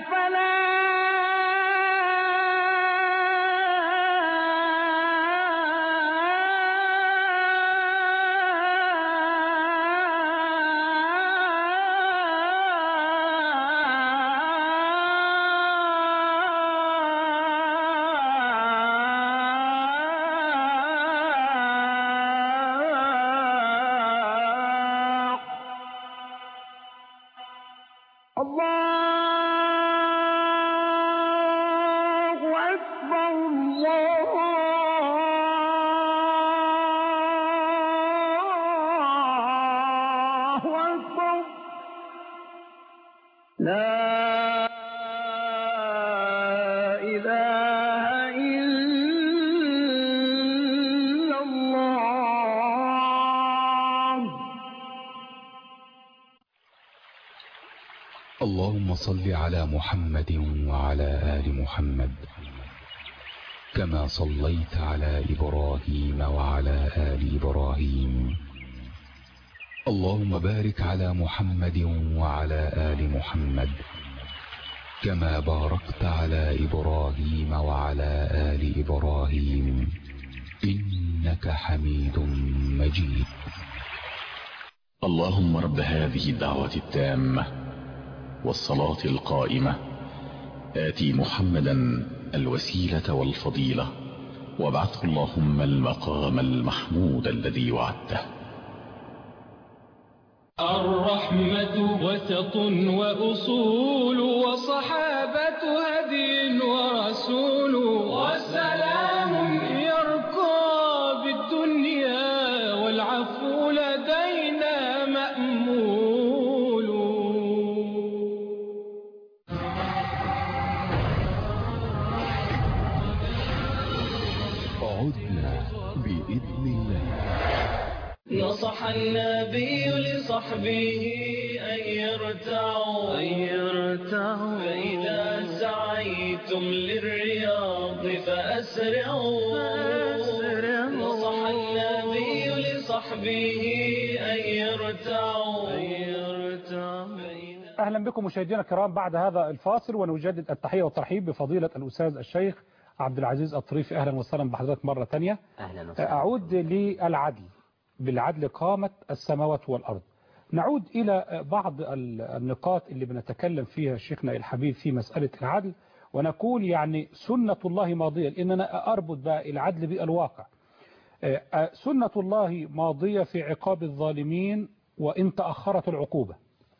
الفلاح. الله أكبر لا إله إلا الله. اللهم صل على محمد وعلى آل محمد كما صليت على إبراهيم وعلى آل إبراهيم. اللهم بارك على محمد وعلى آل محمد كما باركت على إبراهيم وعلى آل إبراهيم إنك حميد مجيد. اللهم رب هذه الدعوة التامة والصلاة القائمة آتي محمدا الوسيلة والفضيلة وابعثه اللهم المقام المحمود الذي وعدته. الرحمة وسط وأصول وصحابة هدي ورسول والسلام يرقى بالدنيا والعفو لدينا مأمول. عدنا بإذن الله. نصح النبي لصحبه أن يرتعوا أن يرتعوا فإذا سعيتم للرياض فأسرعوا نصح النبي لصحبه أن يرتعوا أن يرتعوا. أهلا بكم مشاهدينا الكرام بعد هذا الفاصل، ونجدد التحية والترحيب بفضيلة الأستاذ الشيخ عبد العزيز الطريفي. أهلا وسهلا بحضرتك مرة تانية. أهلا وسهلا. أعود للعدل. بالعدل قامت السماوات والأرض. نعود إلى بعض النقاط اللي بنتكلم فيها شيخنا الحبيب في مسألة العدل، ونقول يعني سنة الله ماضية، لأننا أربط بقى العدل بالواقع. سنة الله ماضية في عقاب الظالمين وإن تأخرت العقوبة.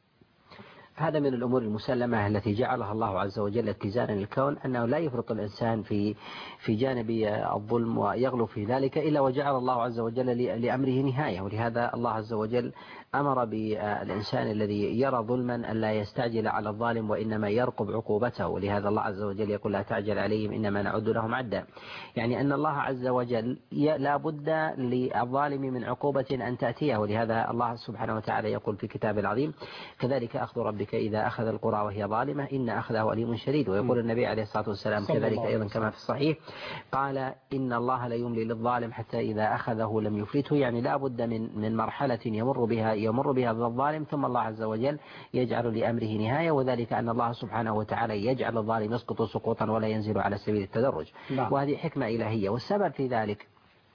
هذا من الأمور المسلمة التي جعلها الله عز وجل اتزانا للكون، أنه لا يفرط الإنسان في في جانب الظلم ويغلو في ذلك إلا وجعل الله عز وجل لأمره نهاية. ولهذا الله عز وجل أمر بالإنسان الذي يرى ظلما أن لا يستعجل على الظالم وإنما يرقب عقوبته. ولهذا الله عز وجل يقول لا تعجل عليهم إنما نعد لهم عدا، يعني أن الله عز وجل لا بد للظالم من عقوبة أن تأتيه. ولهذا الله سبحانه وتعالى يقول في كتاب العظيم كذلك أخذ ربك إذا أخذ القرى وهي ظالمة إن أخذه أليم شديد. ويقول النبي عليه الصلاة والسلام كذلك أيضا كما في الصحيح قال إن الله لا يملي للظالم حتى إذا أخذه لم يفلته، يعني لا بد من من مرحلة يمر بها يمر بها الظالم ثم الله عز وجل يجعل لأمره نهاية، وذلك أن الله سبحانه وتعالى يجعل الظالم يسقط سقوطا ولا ينزل على سبيل التدرج. نعم. وهذه حكمة إلهية. والسبب في ذلك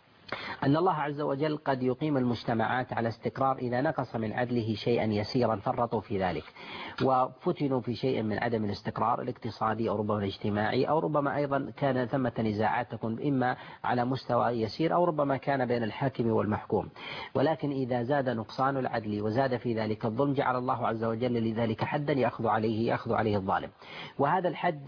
أن الله عز وجل قد يقيم المجتمعات على استقرار إذا نقص من عدله شيئا يسيرا فرطوا في ذلك وفتنوا في شيء من عدم الاستقرار الاقتصادي أو ربما الاجتماعي، أو ربما أيضا كان ثمة نزاعات تكون إما على مستوى يسير أو ربما كان بين الحاكم والمحكوم. ولكن إذا زاد نقصان العدل وزاد في ذلك الظلم جعل الله عز وجل لذلك حدا يأخذ عليه يأخذ عليه الظالم، وهذا الحد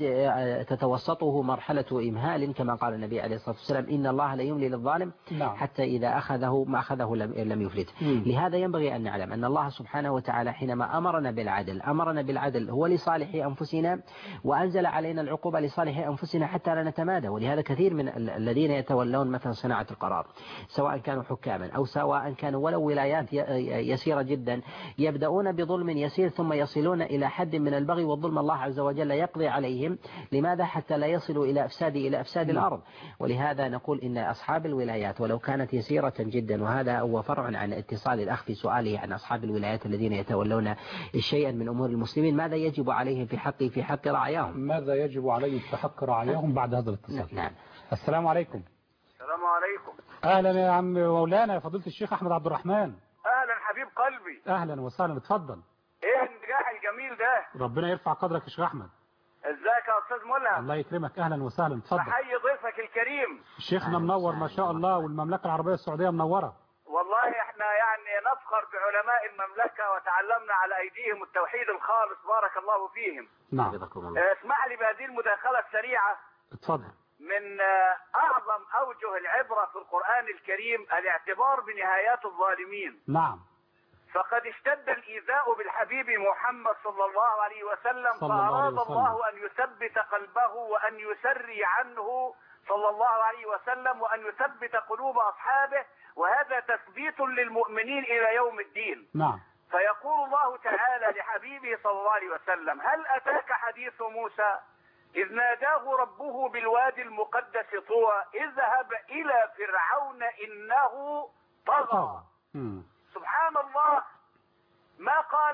تتوسطه مرحلة إمهال كما قال النبي عليه الصلاة والسلام إن الله لا يملي للظالم نعم. حتى إذا أخذه ما أخذه لم يفلت. لهذا ينبغي أن نعلم أن الله سبحانه وتعالى حينما أمرنا بالعدل أمرنا بالعدل هو لصالح أنفسنا، وأنزل علينا العقوبة لصالح أنفسنا حتى لا نتمادى. ولهذا كثير من الذين يتولون مثلا صناعة القرار سواء كانوا حكاما أو سواء كانوا ولو ولايات يسيرة جدا يبدأون بظلم يسير ثم يصلون إلى حد من البغي والظلم الله عز وجل يقضي عليهم. لماذا؟ حتى لا يصلوا إلى أفساد إلى أفساد الأرض. ولهذا نقول إن أصحاب الولايات ولو كانت يسيرة جدا، وهذا هو فرع عن اتصال الأخ في سؤاله عن أصحاب الولايات الذين يتولون شيئا من أمور المسلمين، ماذا يجب عليهم في حق في حق رعاياهم؟ ماذا يجب عليهم في حق رعاياهم بعد هذا الاتصال؟ نعم. السلام عليكم. السلام عليكم. أهلا يا عم مولانا يا فضيلة الشيخ أحمد عبد الرحمن. أهلا حبيب قلبي. أهلا وسهلا، اتفضل. إيه النجاح الجميل ده؟ ربنا يرفع قدرك يا شيخ أحمد. ازيك يا استاذ ملهم؟ الله يكرمك، اهلا وسهلا، اتفضل. بحيي ضيفك الكريم. شيخنا منور ما شاء الله، والمملكه العربيه السعوديه منوره. والله احنا يعني نفخر بعلماء المملكه وتعلمنا على ايديهم التوحيد الخالص بارك الله فيهم. نعم. اسمح لي بهذه المداخله السريعه. اتفضل. من اعظم اوجه العبره في القران الكريم الاعتبار بنهايات الظالمين. نعم. فقد اشتد الإيذاء بالحبيب محمد صلى الله عليه وسلم، صلى الله عليه فأراد وسلم. الله أن يثبت قلبه وأن يسري عنه صلى الله عليه وسلم وأن يثبت قلوب أصحابه، وهذا تثبيت للمؤمنين إلى يوم الدين. نعم. فيقول الله تعالى لحبيبه صلى الله عليه وسلم: هل أتاك حديث موسى إذ ناداه ربه بالوادي المقدس طوى اذهب إلى فرعون إنه طغى. سبحان الله، ما قال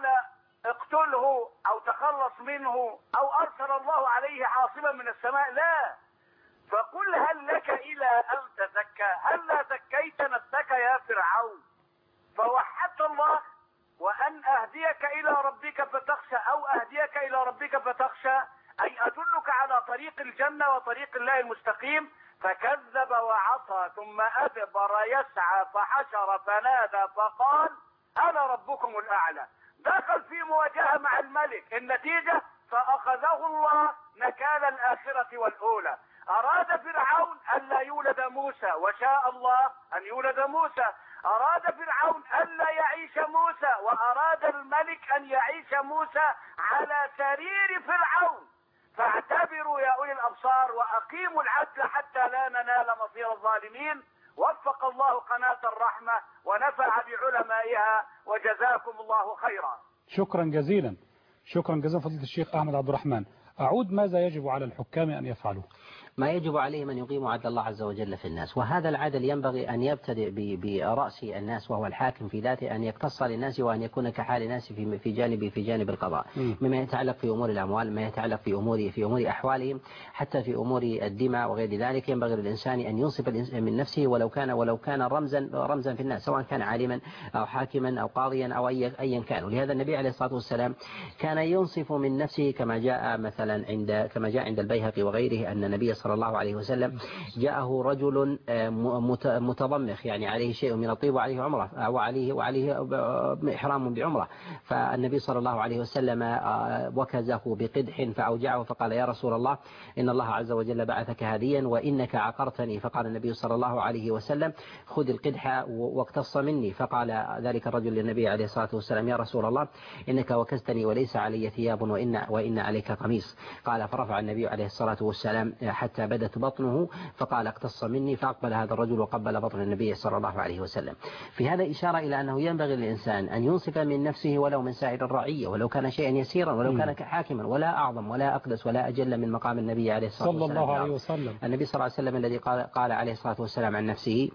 اقتله أو تخلص منه أو أرسل الله عليه حاصبا من السماء، لا، فقل هل لك إلى أن تزكى، هل لا زكيت نفسك يا فرعون؟ فوحدت الله، وأن أهديك إلى ربك فتخشى أو أهديك إلى ربك فتخشى، أي أدلك على طريق الجنة وطريق الله المستقيم. فكذب وعصى ثم أدبر يسعى فحشر فنادى فقال أنا ربكم الأعلى. دخل في مواجهة مع الملك، النتيجة فأخذه الله نكال الآخرة والأولى. أراد فرعون أن لا يولد موسى وشاء الله أن يولد موسى، أراد فرعون أن لا يعيش موسى وأراد الملك أن يعيش موسى على سرير فرعون. فاعتبروا يا أولي الأبصار وأقيموا العدل حتى لا ننال مصير الظالمين. وفق الله قناة الرحمة ونفع بعلمائها، وجزاكم الله خيرا. شكرا جزيلا. شكرا جزيلا فضيلة الشيخ أحمد عبد الرحمن. أعود، ماذا يجب على الحكام أن يفعلوا؟ ما يجب عليهم أن يقيموا عدل الله عز وجل في الناس، وهذا العدل ينبغي أن يبتدئ برأس الناس وهو الحاكم في ذاته، أن يقتص للناس وأن يكون كحال الناس في في جانب في جانب القضاء، مما يتعلق في أمور الأموال، ما يتعلق في أمور في أمور أحوالهم، حتى في أمور الدماء وغير ذلك. ينبغي للإنسان أن ينصف من نفسه ولو كان ولو كان رمزا رمزا في الناس، سواء كان عالما أو حاكما أو قاضيا أو أي أيا كان. ولهذا النبي عليه الصلاة والسلام كان ينصف من نفسه، كما جاء مثلا عند كما جاء عند البيهقي وغيره أن النبي صلى الله عليه وسلم جاءه رجل متضمخ، يعني عليه شيء من الطيب وعليه عمره وعليه وعليه إحرام بعمره، فالنبي صلى الله عليه وسلم وكزه بقدح فأوجعه، فقال يا رسول الله إن الله عز وجل بعثك هاديا وإنك عقرتني. فقال النبي صلى الله عليه وسلم خذ القدح واقتص مني. فقال ذلك الرجل للنبي عليه الصلاة والسلام يا رسول الله إنك وكزتني وليس علي ثياب وإن, وإن عليك قميص. قال فرفع النبي عليه الصلاة والسلام حتى بدت بطنه فقال اقتص مني، فأقبل هذا الرجل وقبل بطن النبي صلى الله عليه وسلم. في هذا إشارة إلى أنه ينبغي للإنسان أن ينصف من نفسه ولو من سائر الرعية، ولو كان شيئا يسيرا، ولو كان حاكما، ولا أعظم ولا أقدس ولا أجل من مقام النبي عليه الصلاة والسلام. صلى الله عليه وسلم. النبي صلى الله عليه وسلم الذي قال, قال عليه الصلاة والسلام عن نفسه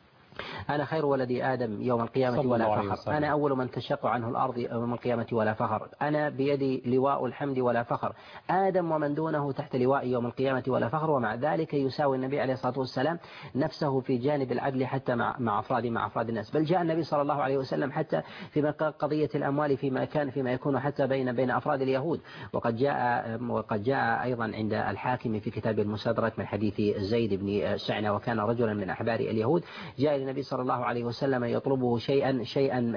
أنا خير ولدي آدم يوم القيامة ولا فخر، أنا أول من تشق عنه الأرض يوم القيامة ولا فخر، أنا بيدي لواء الحمد ولا فخر، آدم ومن دونه تحت لواء يوم القيامة ولا فخر. ومع ذلك يساوي النبي عليه الصلاة والسلام نفسه في جانب العدل حتى مع مع أفراد مع أفراد الناس. بل جاء النبي صلى الله عليه وسلم حتى في قضية الأموال فيما كان فيما يكون حتى بين بين أفراد اليهود. وقد جاء وقد جاء أيضا عند الحاكم في كتاب المستدرك من حديث زيد بن سعنة، وكان رجلا من أحبار اليهود، جاء النبي صلى الله عليه وسلم يطلبه شيئا شيئا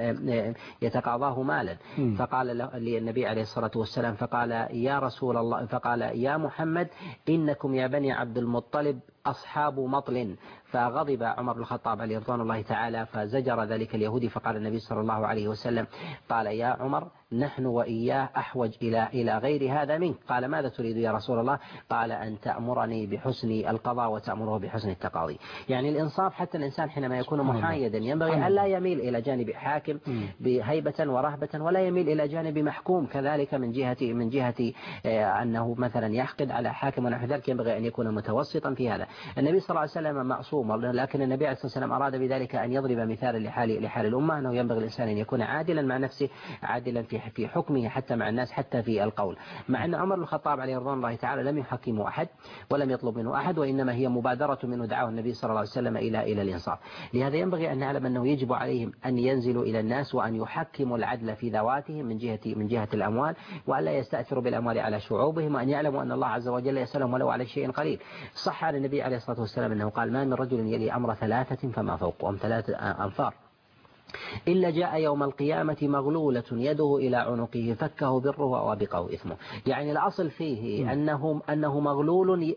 يتقاضاه مالا، فقال للنبي عليه الصلاة والسلام فقال يا رسول الله فقال يا محمد إنكم يا بني عبد المطلب أصحاب مطل. فغضب عمر بن الخطاب عليه رضوان الله تعالى فزجر ذلك اليهودي، فقال النبي صلى الله عليه وسلم قال يا عمر نحن وإياه أحوج إلى إلى غير هذا منك. قال ماذا تريد يا رسول الله؟ قال أن تأمرني بحسن القضاء وتأمره بحسن التقاضي. يعني الإنصاف، حتى الإنسان حينما يكون محايدا ينبغي أن لا يميل إلى جانب حاكم بهيبة ورهبة، ولا يميل إلى جانب محكوم كذلك من جهة من جهة أنه مثلا يحقد على حاكم ونحو ذلك. ينبغي أن يكون متوسطا في هذا. النبي صلى الله عليه وسلم معصوم، لكن النبي عليه الصلاة والسلام أراد بذلك أن يضرب مثالا لحال لحال الأمة، أنه ينبغي الإنسان أن يكون عادلا مع نفسه، عادلا في في حكمه حتى مع الناس، حتى في القول. مع أن عمر بن الخطاب عليه رضوان الله تعالى لم يحكمه أحد ولم يطلب منه أحد، وإنما هي مبادرة منه دعاه النبي صلى الله عليه وسلم إلى إلى الإنصاف. لهذا ينبغي أن نعلم أنه يجب عليهم أن ينزلوا إلى الناس وأن يحكموا العدل في ذواتهم من جهة من جهة الأموال، وألا يستأثروا بالأموال على شعوبهم، وأن يعلموا أن الله عز وجل يسألهم ولو على شيء قليل. صح عن النبي عليه الصلاة والسلام أنه قال ما من رجل يلي أمر ثلاثة فما فوق، وهم ثلاثة أنفار. إلا جاء يوم القيامة مغلولة يده إلى عنقه فكه بره وبقه إثمه. يعني الأصل فيه أنه أنه مغلول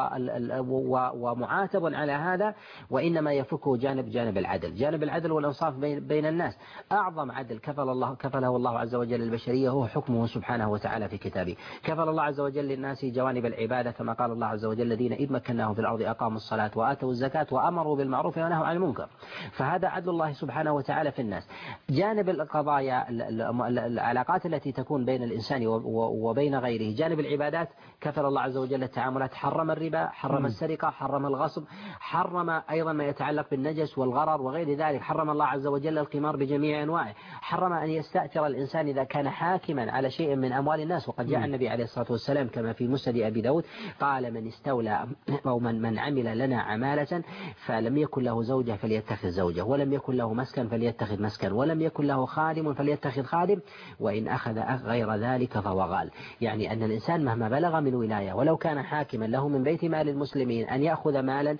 ومعاتب على هذا، وإنما يفكه جانب جانب العدل، جانب العدل والإنصاف بين الناس. أعظم عدل كفل الله كفله الله عز وجل للبشرية هو حكمه سبحانه وتعالى في كتابه. كفل الله عز وجل للناس جوانب العبادة كما قال الله عز وجل: الذين إذ مكناهم في الأرض أقاموا الصلاة وآتوا الزكاة وأمروا بالمعروف ونهوا عن المنكر. فهذا عدل الله سبحانه وتعالى في الناس. جانب القضايا العلاقات التي تكون بين الإنسان وبين غيره، جانب العبادات كفل الله عز وجل التعاملات، حرم الربا، حرم السرقة، حرم الغصب، حرم أيضا ما يتعلق بالنجس والغرر وغير ذلك، حرم الله عز وجل القمار بجميع أنواعه، حرم أن يستأثر الإنسان إذا كان حاكما على شيء من أموال الناس. وقد جاء النبي عليه الصلاة والسلام كما في مسند أبي داود قال: من استولى أو من, من عمل لنا عمالة فلم يكن له زوجة فليتخذ زوجة، ولم يكن له مسكن فليتخذ مسكن، ولم يكن له خادم فليتخذ خادم، وإن أخذ غير ذلك فهو غال. يعني أن الإنسان مهما بلغ من ولاية ولو كان حاكما له من بيت مال المسلمين أن يأخذ مالا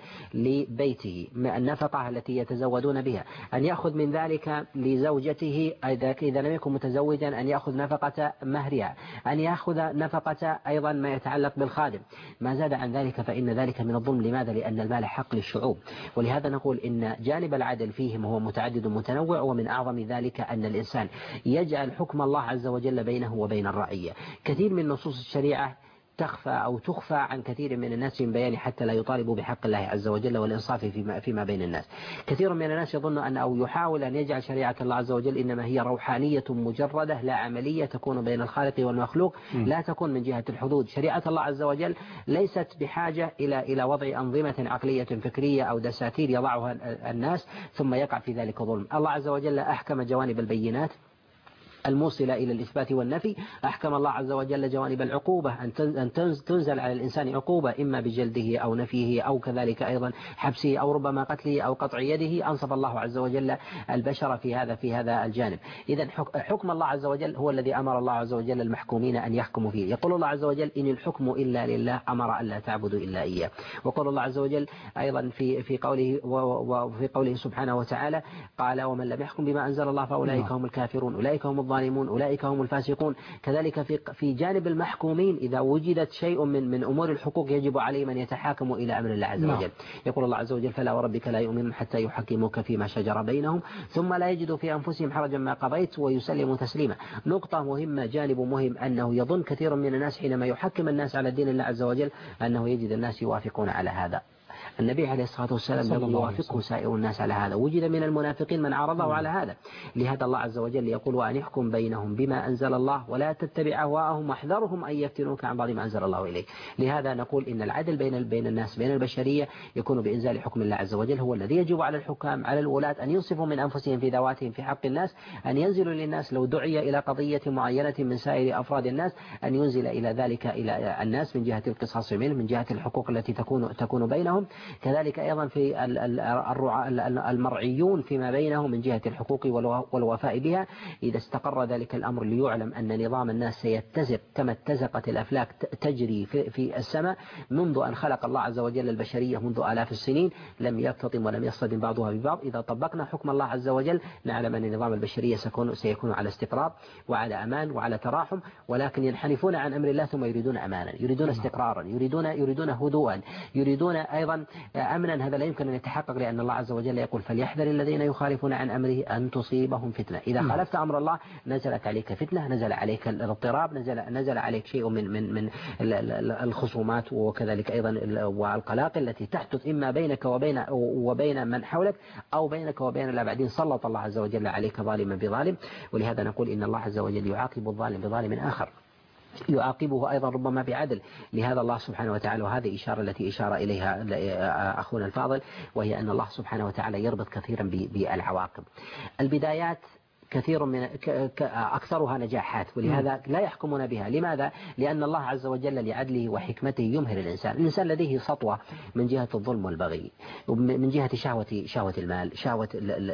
لبيته، النفقة التي يتزودون بها، أن يأخذ من ذلك لزوجته إذا لم يكن متزوجا أن يأخذ نفقة مهرها، أن يأخذ نفقة أيضا ما يتعلق بالخادم. ما زاد عن ذلك فإن ذلك من الظلم. لماذا؟ لأن المال حق للشعوب. ولهذا نقول إن جانب العدل فيهم هو متعدد متنوع، ومن أعظم ذلك أن الإنسان يجعل حكم الله عز وجل بينه وبين الرعية. كثير من نصوص الشريعة تخفى أو تخفى عن كثير من الناس من بيان حتى لا يطالبوا بحق الله عز وجل والإنصاف فيما, فيما بين الناس. كثير من الناس يظن أن أو يحاول أن يجعل شريعة الله عز وجل إنما هي روحانية مجردة لا عملية تكون بين الخالق والمخلوق، لا تكون من جهة الحدود. شريعة الله عز وجل ليست بحاجة إلى إلى وضع أنظمة عقلية فكرية أو دساتير يضعها الناس ثم يقع في ذلك ظلم. الله عز وجل أحكم جوانب البينات الموصلة إلى الإثبات والنفي، أحكم الله عز وجل جوانب العقوبة أن تنزل على الإنسان عقوبة إما بجلده أو نفيه أو كذلك أيضا حبسه أو ربما قتله أو قطع يده. أنصف الله عز وجل البشر في هذا في هذا الجانب. إذا حكم الله عز وجل هو الذي أمر الله عز وجل المحكومين أن يحكموا فيه. يقول الله عز وجل: إن الحكم إلا لله أمر أن لا تعبدوا إلا إياه. وقال الله عز وجل أيضا في في قوله وفي قوله سبحانه وتعالى قال: ومن لم يحكم بما أنزل الله فأولئك هم الكافرون، أولئك هم الظالمون، أولئك هم الفاسقون. كذلك في في جانب المحكومين إذا وجدت شيء من من أمور الحقوق يجب عليهم أن يتحاكموا إلى أمر الله عز وجل. يقول الله عز وجل: فلا وربك لا يؤمنون حتى يحكموك فيما شجر بينهم ثم لا يجدوا في أنفسهم حرجا ما قضيت ويسلموا تسليما. نقطة مهمة، جانب مهم، أنه يظن كثير من الناس حينما يحكم الناس على دين الله عز وجل أنه يجد الناس يوافقون على هذا. النبي عليه الصلاة والسلام لم يوافقه سائر الناس على هذا، وجد من المنافقين من عارضه على هذا. لهذا الله عز وجل يقول: وأن يحكم بينهم بما أنزل الله ولا تتبع أهواءهم واحذرهم أن يفتنوك عن بعض ما أنزل الله إليك. لهذا نقول إن العدل بين بين الناس بين البشرية يكون بإنزال حكم الله عز وجل، هو الذي يجب على الحكام على الولاة أن ينصفوا من أنفسهم في ذواتهم في حق الناس، أن ينزلوا للناس لو دعي إلى قضية معينة من سائر أفراد الناس أن ينزل إلى ذلك إلى الناس من جهة القصاص منه، من جهة الحقوق التي تكون تكون بينهم. كذلك أيضا في المرعيون فيما بينهم من جهة الحقوق والوفاء بها. إذا استقر ذلك الأمر ليعلم أن نظام الناس سيتزق كما اتزقت الأفلاك تجري في السماء منذ أن خلق الله عز وجل البشرية منذ آلاف السنين، لم يرتطم ولم يصطدم بعضها ببعض. إذا طبقنا حكم الله عز وجل نعلم أن نظام البشرية سيكون, سيكون على استقرار وعلى أمان وعلى تراحم، ولكن ينحنفون عن أمر الله ثم يريدون أمانا، يريدون استقرارا، يريدون يريدون هدوءا، يريدون أيضا أمنا. هذا لا يمكن أن يتحقق، لأن الله عز وجل يقول: فليحذر الذين يخالفون عن أمره أن تصيبهم فتنة. إذا خالفت أمر الله نزلت عليك فتنة، نزل عليك الاضطراب، نزل نزل عليك شيء من من من الخصومات وكذلك أيضا والقلاقل التي تحدث إما بينك وبين وبين من حولك أو بينك وبين الأبعدين. سلط الله عز وجل عليك ظالما بظالم. ولهذا نقول إن الله عز وجل يعاقب الظالم بظالم آخر، يعاقبه أيضا ربما بعدل. لهذا الله سبحانه وتعالى، وهذه إشارة التي إشار إليها أخونا الفاضل، وهي أن الله سبحانه وتعالى يربط كثيرا بالعواقب. البدايات كثير من أكثرها نجاحات، ولهذا لا يحكمون بها. لماذا؟ لأن الله عز وجل لعدله وحكمته يمهل الإنسان. الإنسان لديه سطوة من جهة الظلم والبغي، من جهة شهوة شهوة المال، شهوة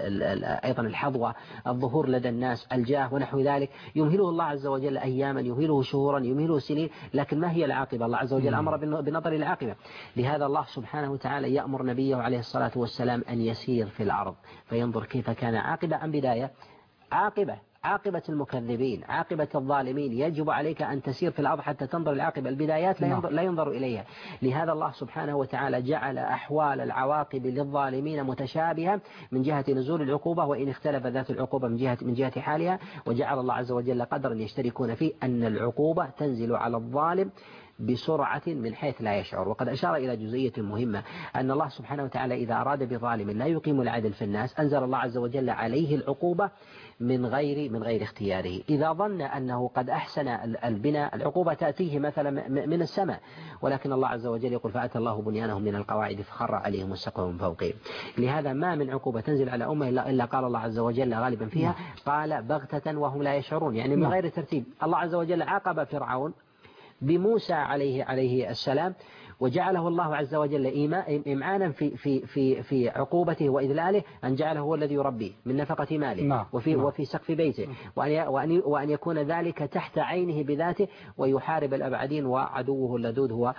أيضا الحظوة، الظهور لدى الناس، الجاه ونحو ذلك، يمهله الله عز وجل أياما، يمهله شهورا، يمهله سنين، لكن ما هي العاقبة؟ الله عز وجل أمر بنظر العاقبة. لهذا الله سبحانه وتعالى يأمر نبيه عليه الصلاة والسلام أن يسير في الأرض فينظر كيف كان عاقبة أم بداية. عاقبة عاقبة المكذبين، عاقبة الظالمين، يجب عليك أن تسير في الأرض حتى تنظر العاقبة. البدايات لا ينظر, لا ينظر إليها. لهذا الله سبحانه وتعالى جعل أحوال العواقب للظالمين متشابهة من جهة نزول العقوبة، وإن اختلف ذات العقوبة من جهة من جهة حالها. وجعل الله عز وجل قدرا يشتركون فيه أن العقوبة تنزل على الظالم بسرعة من حيث لا يشعر. وقد أشار إلى جزئية مهمة، أن الله سبحانه وتعالى إذا أراد بظالم لا يقيم العدل في الناس أنزل الله عز وجل عليه العقوبة من غير من غير اختياره. إذا ظن أنه قد أحسن البناء العقوبة تأتيه مثلا من السماء، ولكن الله عز وجل يقول فأتى الله بنيانهم من القواعد فخر عليهم السقف من فوقهم. لهذا ما من عقوبة تنزل على أمة إلا, إلا قال الله عز وجل غالبا فيها قال بغتة وهم لا يشعرون، يعني من غير ترتيب. الله عز وجل عاقب فرعون بموسى عليه عليه السلام، وجعله الله عز وجل إمعانا في في في في عقوبته وإذلاله، أن جعله هو الذي يربيه من نفقة ماله نعم. وفي نعم. وفي سقف بيته، وأن وأن وأن يكون ذلك تحت عينه بذاته، ويحارب الأبعدين وعدوه اللدود هو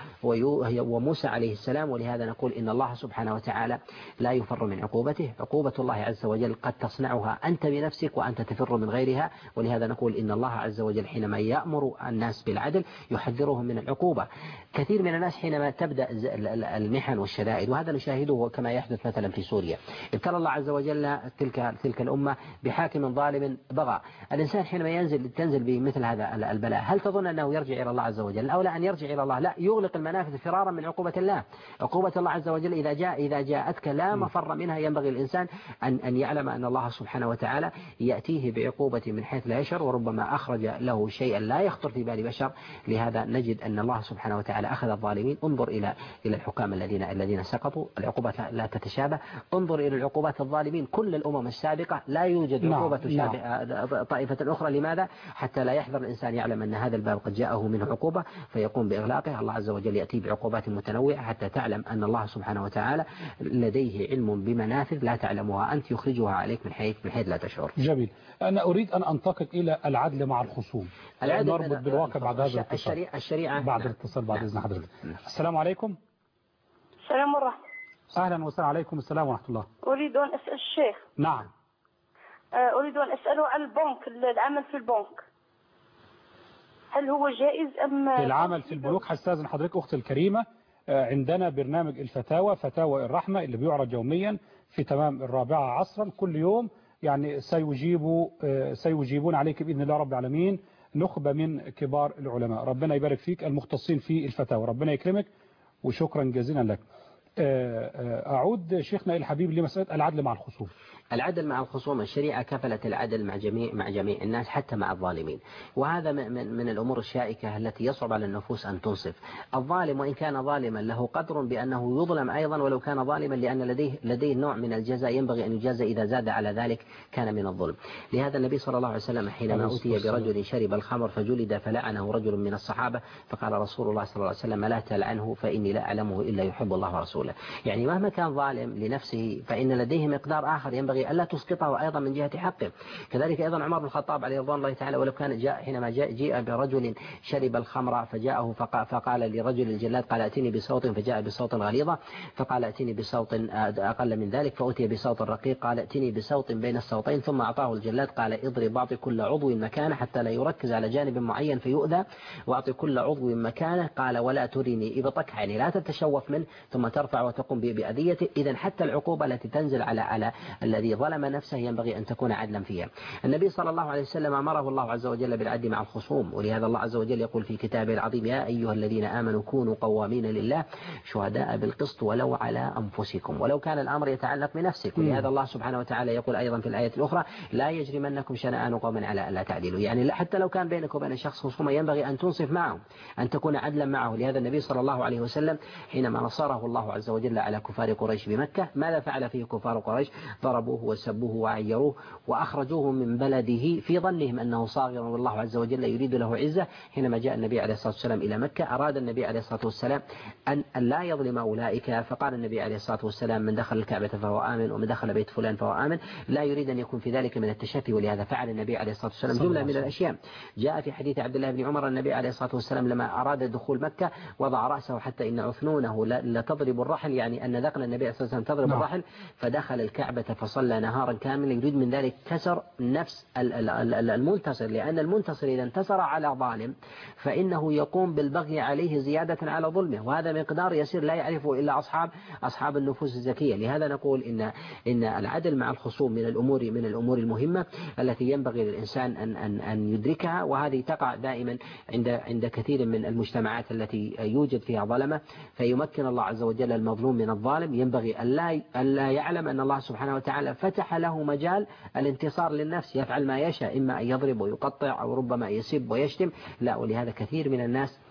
وموسى عليه السلام. ولهذا نقول إن الله سبحانه وتعالى لا يفر من عقوبته. عقوبة الله عز وجل قد تصنعها أنت بنفسك وأنت تفر من غيرها. ولهذا نقول إن الله عز وجل حينما يأمر الناس بالعدل يحذرهم من العقوبة. كثير من الناس حينما تبدأ المحن والشدائد، وهذا نشاهده كما يحدث مثلا في سوريا، ابتلى الله عز وجل تلك تلك الأمة بحاكم ظالم بغى. الإنسان حينما ينزل تنزل بمثل هذا البلاء، هل تظن أنه يرجع إلى الله عز وجل؟ أو لا أن يرجع إلى الله، لا، يغلق المنافذ فرارا من عقوبة الله. عقوبة الله عز وجل إذا جاء إذا جاءتك لا مفر منها. ينبغي الإنسان أن أن يعلم أن الله سبحانه وتعالى يأتيه بعقوبة من حيث لا يشعر، وربما أخرج له شيئا لا يخطر في بال بشر. لهذا نجد أن الله سبحانه وتعالى أخذ الظالمين. انظر إلى إلى الحكام الذين الذين سقطوا، العقوبات لا تتشابه. انظر إلى العقوبات الظالمين، كل الأمم السابقة لا يوجد عقوبة تشابه طائفة أخرى. لماذا؟ حتى لا يحذر الإنسان يعلم أن هذا الباب قد جاءه منه عقوبة فيقوم بإغلاقه. الله عز وجل يأتي بعقوبات متنوعة حتى تعلم أن الله سبحانه وتعالى لديه علم بمنافذ لا تعلمها أنت، يخرجها عليك من حيث من حيث لا تشعر. جميل. أنا أريد أن أنتقل إلى العدل مع الخصوم، نربط بالواقع بعد هذا الاتصال. الشريعة بعد الاتصال بعد إذن حضرتك. السلام عليكم. السلام ورحمة. أهلا وسهلا. عليكم السلام ورحمة الله. أريد أن أسأل الشيخ. نعم. أريد أن أسأله عن البنك، العمل في البنك، هل هو جائز أم العمل في البنوك؟ هستاذن حضرتك أختي الكريمة، عندنا برنامج الفتاوى، فتاوى الرحمة، اللي بيعرض يوميا في تمام الرابعة عصرا كل يوم، يعني سيجيبوا سيجيبون عليك بإذن الله رب العالمين نخبة من كبار العلماء. ربنا يبارك فيك، المختصين في الفتاوى، ربنا يكرمك وشكرا جزيلا لك. أعود شيخنا الحبيب لمسألة العدل مع الخصوم. العدل مع الخصوم، الشريعة كفلت العدل مع جميع مع جميع الناس حتى مع الظالمين، وهذا من من الأمور الشائكة التي يصعب على النفوس أن تنصف. الظالم وإن كان ظالما له قدر بأنه يظلم أيضا ولو كان ظالما، لأن لديه لديه نوع من الجزاء ينبغي أن يجازى، إذا زاد على ذلك كان من الظلم. لهذا النبي صلى الله عليه وسلم حينما أتي برجل شرب الخمر فجلد فلعنه رجل من الصحابة، فقال رسول الله صلى الله عليه وسلم لا تلعنه فإني لا أعلمه إلا يحب الله ورسوله. يعني مهما كان ظالم لنفسه فإن لديه مقدار آخر ينبغي ألا تسقطه أيضا من جهة حقه. كذلك أيضا عمر بن الخطاب عليه رضوان الله تعالى، ولو كان جاء حينما جاء جيء برجل شرب الخمر فجاءه فقال لرجل الجلاد قال أتني بصوت، فجاء بصوت غليظة، فقال أتني بصوت أقل من ذلك، فأتي بصوت رقيق، قال أتني بصوت بين الصوتين، ثم أعطاه الجلاد قال اضرب أعطي كل عضو مكانه حتى لا يركز على جانب معين فيؤذى، وأعطي كل عضو مكانه، قال ولا ترني إبطك، يعني لا تتشوف منه ثم ترفع وتقوم بأذيته. إذا حتى العقوبة التي تنزل على على الذي ظلم نفسه ينبغي أن تكون عدلا فيها. النبي صلى الله عليه وسلم أمره الله عز وجل بالعدل مع الخصوم، ولهذا الله عز وجل يقول في كتابه العظيم يا أيها الذين آمنوا كونوا قوامين لله شهداء بالقسط ولو على أنفسكم، ولو كان الأمر يتعلق بنفسك. ولهذا الله سبحانه وتعالى يقول أيضا في الآية الأخرى لا يجرمنكم شنآن قوم على ألا تعدلوا، يعني حتى لو كان بينك وبين شخص خصومة ينبغي أن تنصف معه، أن تكون عدلا معه. لهذا النبي صلى الله عليه وسلم حينما نصره الله عز وجل على كفار قريش بمكة، ماذا فعل فيه كفار قريش؟ ضربوه وأذوه وسبوه وعيروه وأخرجوه من بلده في ظنهم أنه صاغر والله عز وجل يريد له عزة. حينما جاء النبي عليه الصلاة والسلام إلى مكة أراد النبي عليه الصلاة والسلام أن لا يظلم أولئك، فقال النبي عليه الصلاة والسلام من دخل الكعبة فهو آمن ومن دخل بيت فلان فهو آمن، لا يريد أن يكون في ذلك من التشفي، ولهذا فعل النبي عليه الصلاة والسلام جملة من الأشياء. جاء في حديث عبد الله بن عمر النبي عليه الصلاة والسلام لما أراد دخول مكة وضع رأسه حتى إن عثنونه لتضرب الرحل، يعني أن ذقن النبي عليه الصلاة والسلام تضرب نعم. الرحل، فدخل الكعبة فصلى نهارا كاملا يريد من ذلك كسر نفس المنتصر، لأن المنتصر إذا انتصر على ظالم فإنه يقوم بالبغي عليه زيادة على ظلمه، وهذا مقدار يسير لا يعرفه إلا أصحاب أصحاب النفوس الزكية. لهذا نقول إن إن العدل مع الخصوم من الأمور من الأمور المهمة التي ينبغي للإنسان أن أن أن يدركها، وهذه تقع دائما عند عند كثير من المجتمعات التي يوجد فيها ظلمة، فيمكن الله عز وجل المظلوم من الظالم. ينبغي ألا ألا يعلم أن الله سبحانه وتعالى فتح له مجال الانتصار للنفس، يفعل ما يشاء، إما أن يضرب ويقطع أو ربما يسب ويشتم، لا. ولهذا كثير من الناس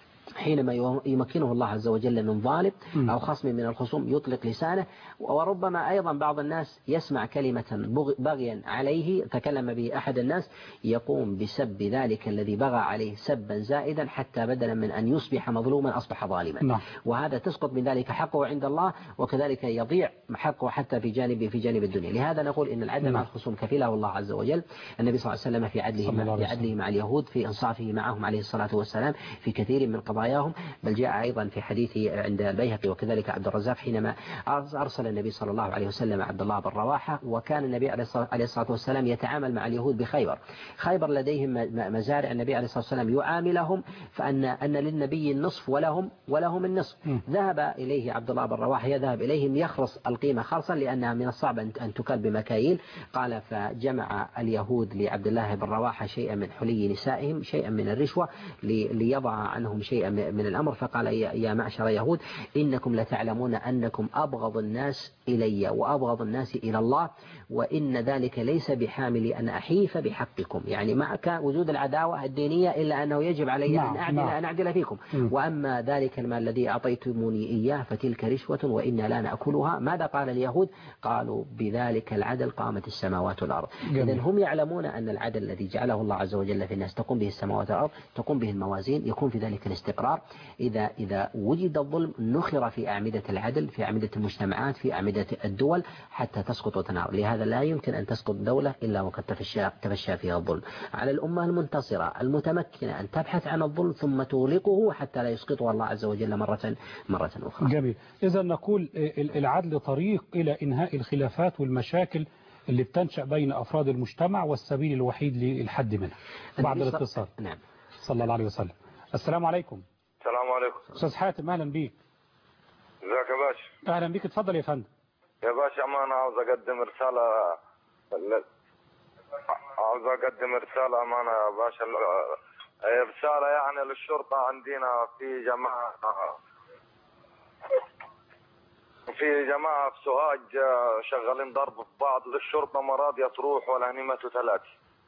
حينما يمكنه الله عز وجل من ظالم أو خصم من الخصوم يطلق لسانه، وربما أيضا بعض الناس يسمع كلمة بغيا عليه تكلم به أحد الناس يقوم بسب ذلك الذي بغى عليه سبا زائدا حتى بدلا من أن يصبح مظلوما أصبح ظالما نعم. وهذا تسقط من ذلك حقه عند الله، وكذلك يضيع حقه حتى في جانب في جانب الدنيا. لهذا نقول إن العدل نعم. مع الخصوم كفيله الله عز وجل. النبي صلى الله عليه وسلم في عدله مع, في عدله مع اليهود، في إنصافه معهم عليه الصلاة والسلام في كثير من قضاياهم، بل جاء أيضا في حديث عند البيهقي وكذلك عبد الرزاق حينما أرسل النبي صلى الله عليه وسلم عبد الله بن رواحة، وكان النبي عليه الصلاة والسلام يتعامل مع اليهود بخيبر. خيبر لديهم مزارع، النبي عليه الصلاة والسلام يعاملهم فأن أن للنبي النصف ولهم ولهم النصف. ذهب إليه عبد الله بن رواحة يذهب إليهم يخرص القيمة خرصا لأنها من الصعب أن تكل بمكاييل. قال فجمع اليهود لعبد الله بن رواحة شيئا من حلي نسائهم، شيئا من الرشوة ليضع عنهم شيئا من الأمر، فقال يا معشر يهود إنكم لتعلمون أنكم أبغض الناس إلي وأبغض الناس إلى الله، وإن ذلك ليس بحامل أن أحيف بحقكم، يعني مع وجود العداوة الدينية إلا أنه يجب علي نعم. أن أعدل نعم. أن أعدل فيكم م. وأما ذلك المال الذي أعطيتموني إياه فتلك رشوة وإنا لا نأكلها. ماذا قال اليهود؟ قالوا بذلك العدل قامت السماوات والأرض. إذن هم يعلمون أن العدل الذي جعله الله عز وجل في الناس تقوم به السماوات والأرض، تقوم به الموازين، يكون في ذلك الاستقرار. إذا إذا وجد الظلم نخر في أعمدة العدل، في أعمدة المجتمعات، في أعمدة الدول حتى تسقط وتنهار. لهذا لا يمكن أن تسقط دولة إلا وقد تفشى تفشى فيها الظلم. على الأمة المنتصرة المتمكنة أن تبحث عن الظلم ثم تغلقه حتى لا يسقطه الله عز وجل مرة مرة أخرى. جميل. إذا نقول العدل طريق إلى إنهاء الخلافات والمشاكل اللي بتنشأ بين أفراد المجتمع، والسبيل الوحيد للحد منها. بعد الاتصال. نعم. صلى الله عليه وسلم. السلام عليكم. السلام عليكم. أستاذ حاتم أهلا بيك. ازيك يا باشا؟ أهلا بيك، اتفضل يا فندم. يا باشا ما أنا عاوز أقدم رسالة عاوز أقدم رسالة أمانة يا باشا، رسالة يعني للشرطة عندنا في جماعة في جماعة في سوهاج شغالين ضرب في بعض، للشرطة ما راضية تروح ولا هنيمته ثلاثة.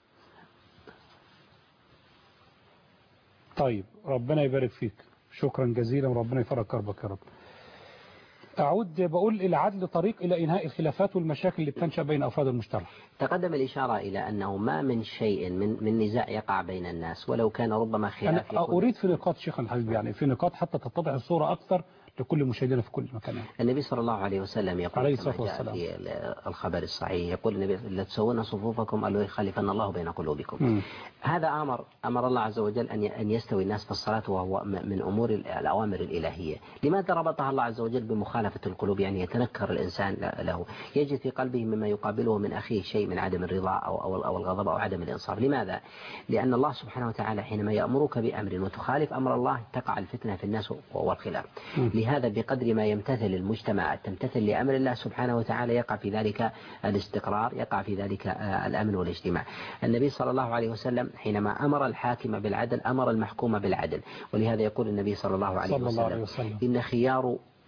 طيب ربنا يبارك فيك، شكرا جزيلا وربنا يفرج كربك يا رب. أعود بقول العدل طريق إلى إنهاء الخلافات والمشاكل اللي بتنشأ بين أفراد المجتمع. تقدم الإشارة إلى أنه ما من شيء من من نزاع يقع بين الناس ولو كان ربما خلاف. أنا أريد في نقاط شيخنا الحبيب، يعني في نقاط حتى تتضح الصورة أكثر لكل مشاهدينا في كل مكان. النبي صلى الله عليه وسلم يقول عليه كما جاء في الخبر الصحيح، يقول النبي لا تسوون صفوفكم أو يخالفن الله بين قلوبكم. م. هذا أمر أمر الله عز وجل أن أن يستوي الناس في الصلاة، وهو من أمور الأوامر الإلهية. لماذا ربطها الله عز وجل بمخالفة القلوب؟ يعني يتنكر الإنسان له، يجد في قلبه مما يقابله من أخيه شيء من عدم الرضا أو أو أو الغضب أو عدم الإنصاف. لماذا؟ لأن الله سبحانه وتعالى حينما يأمرك بأمر وتخالف أمر الله تقع الفتنة في الناس والخلاف. م. لهذا بقدر ما يمتثل المجتمع تمتثل لأمر الله سبحانه وتعالى يقع في ذلك الاستقرار، يقع في ذلك الأمن والاجتماع. النبي صلى الله عليه وسلم حينما أمر الحاكم بالعدل أمر المحكوم بالعدل، ولهذا يقول النبي صلى الله عليه, صلى الله عليه وسلم إن خيار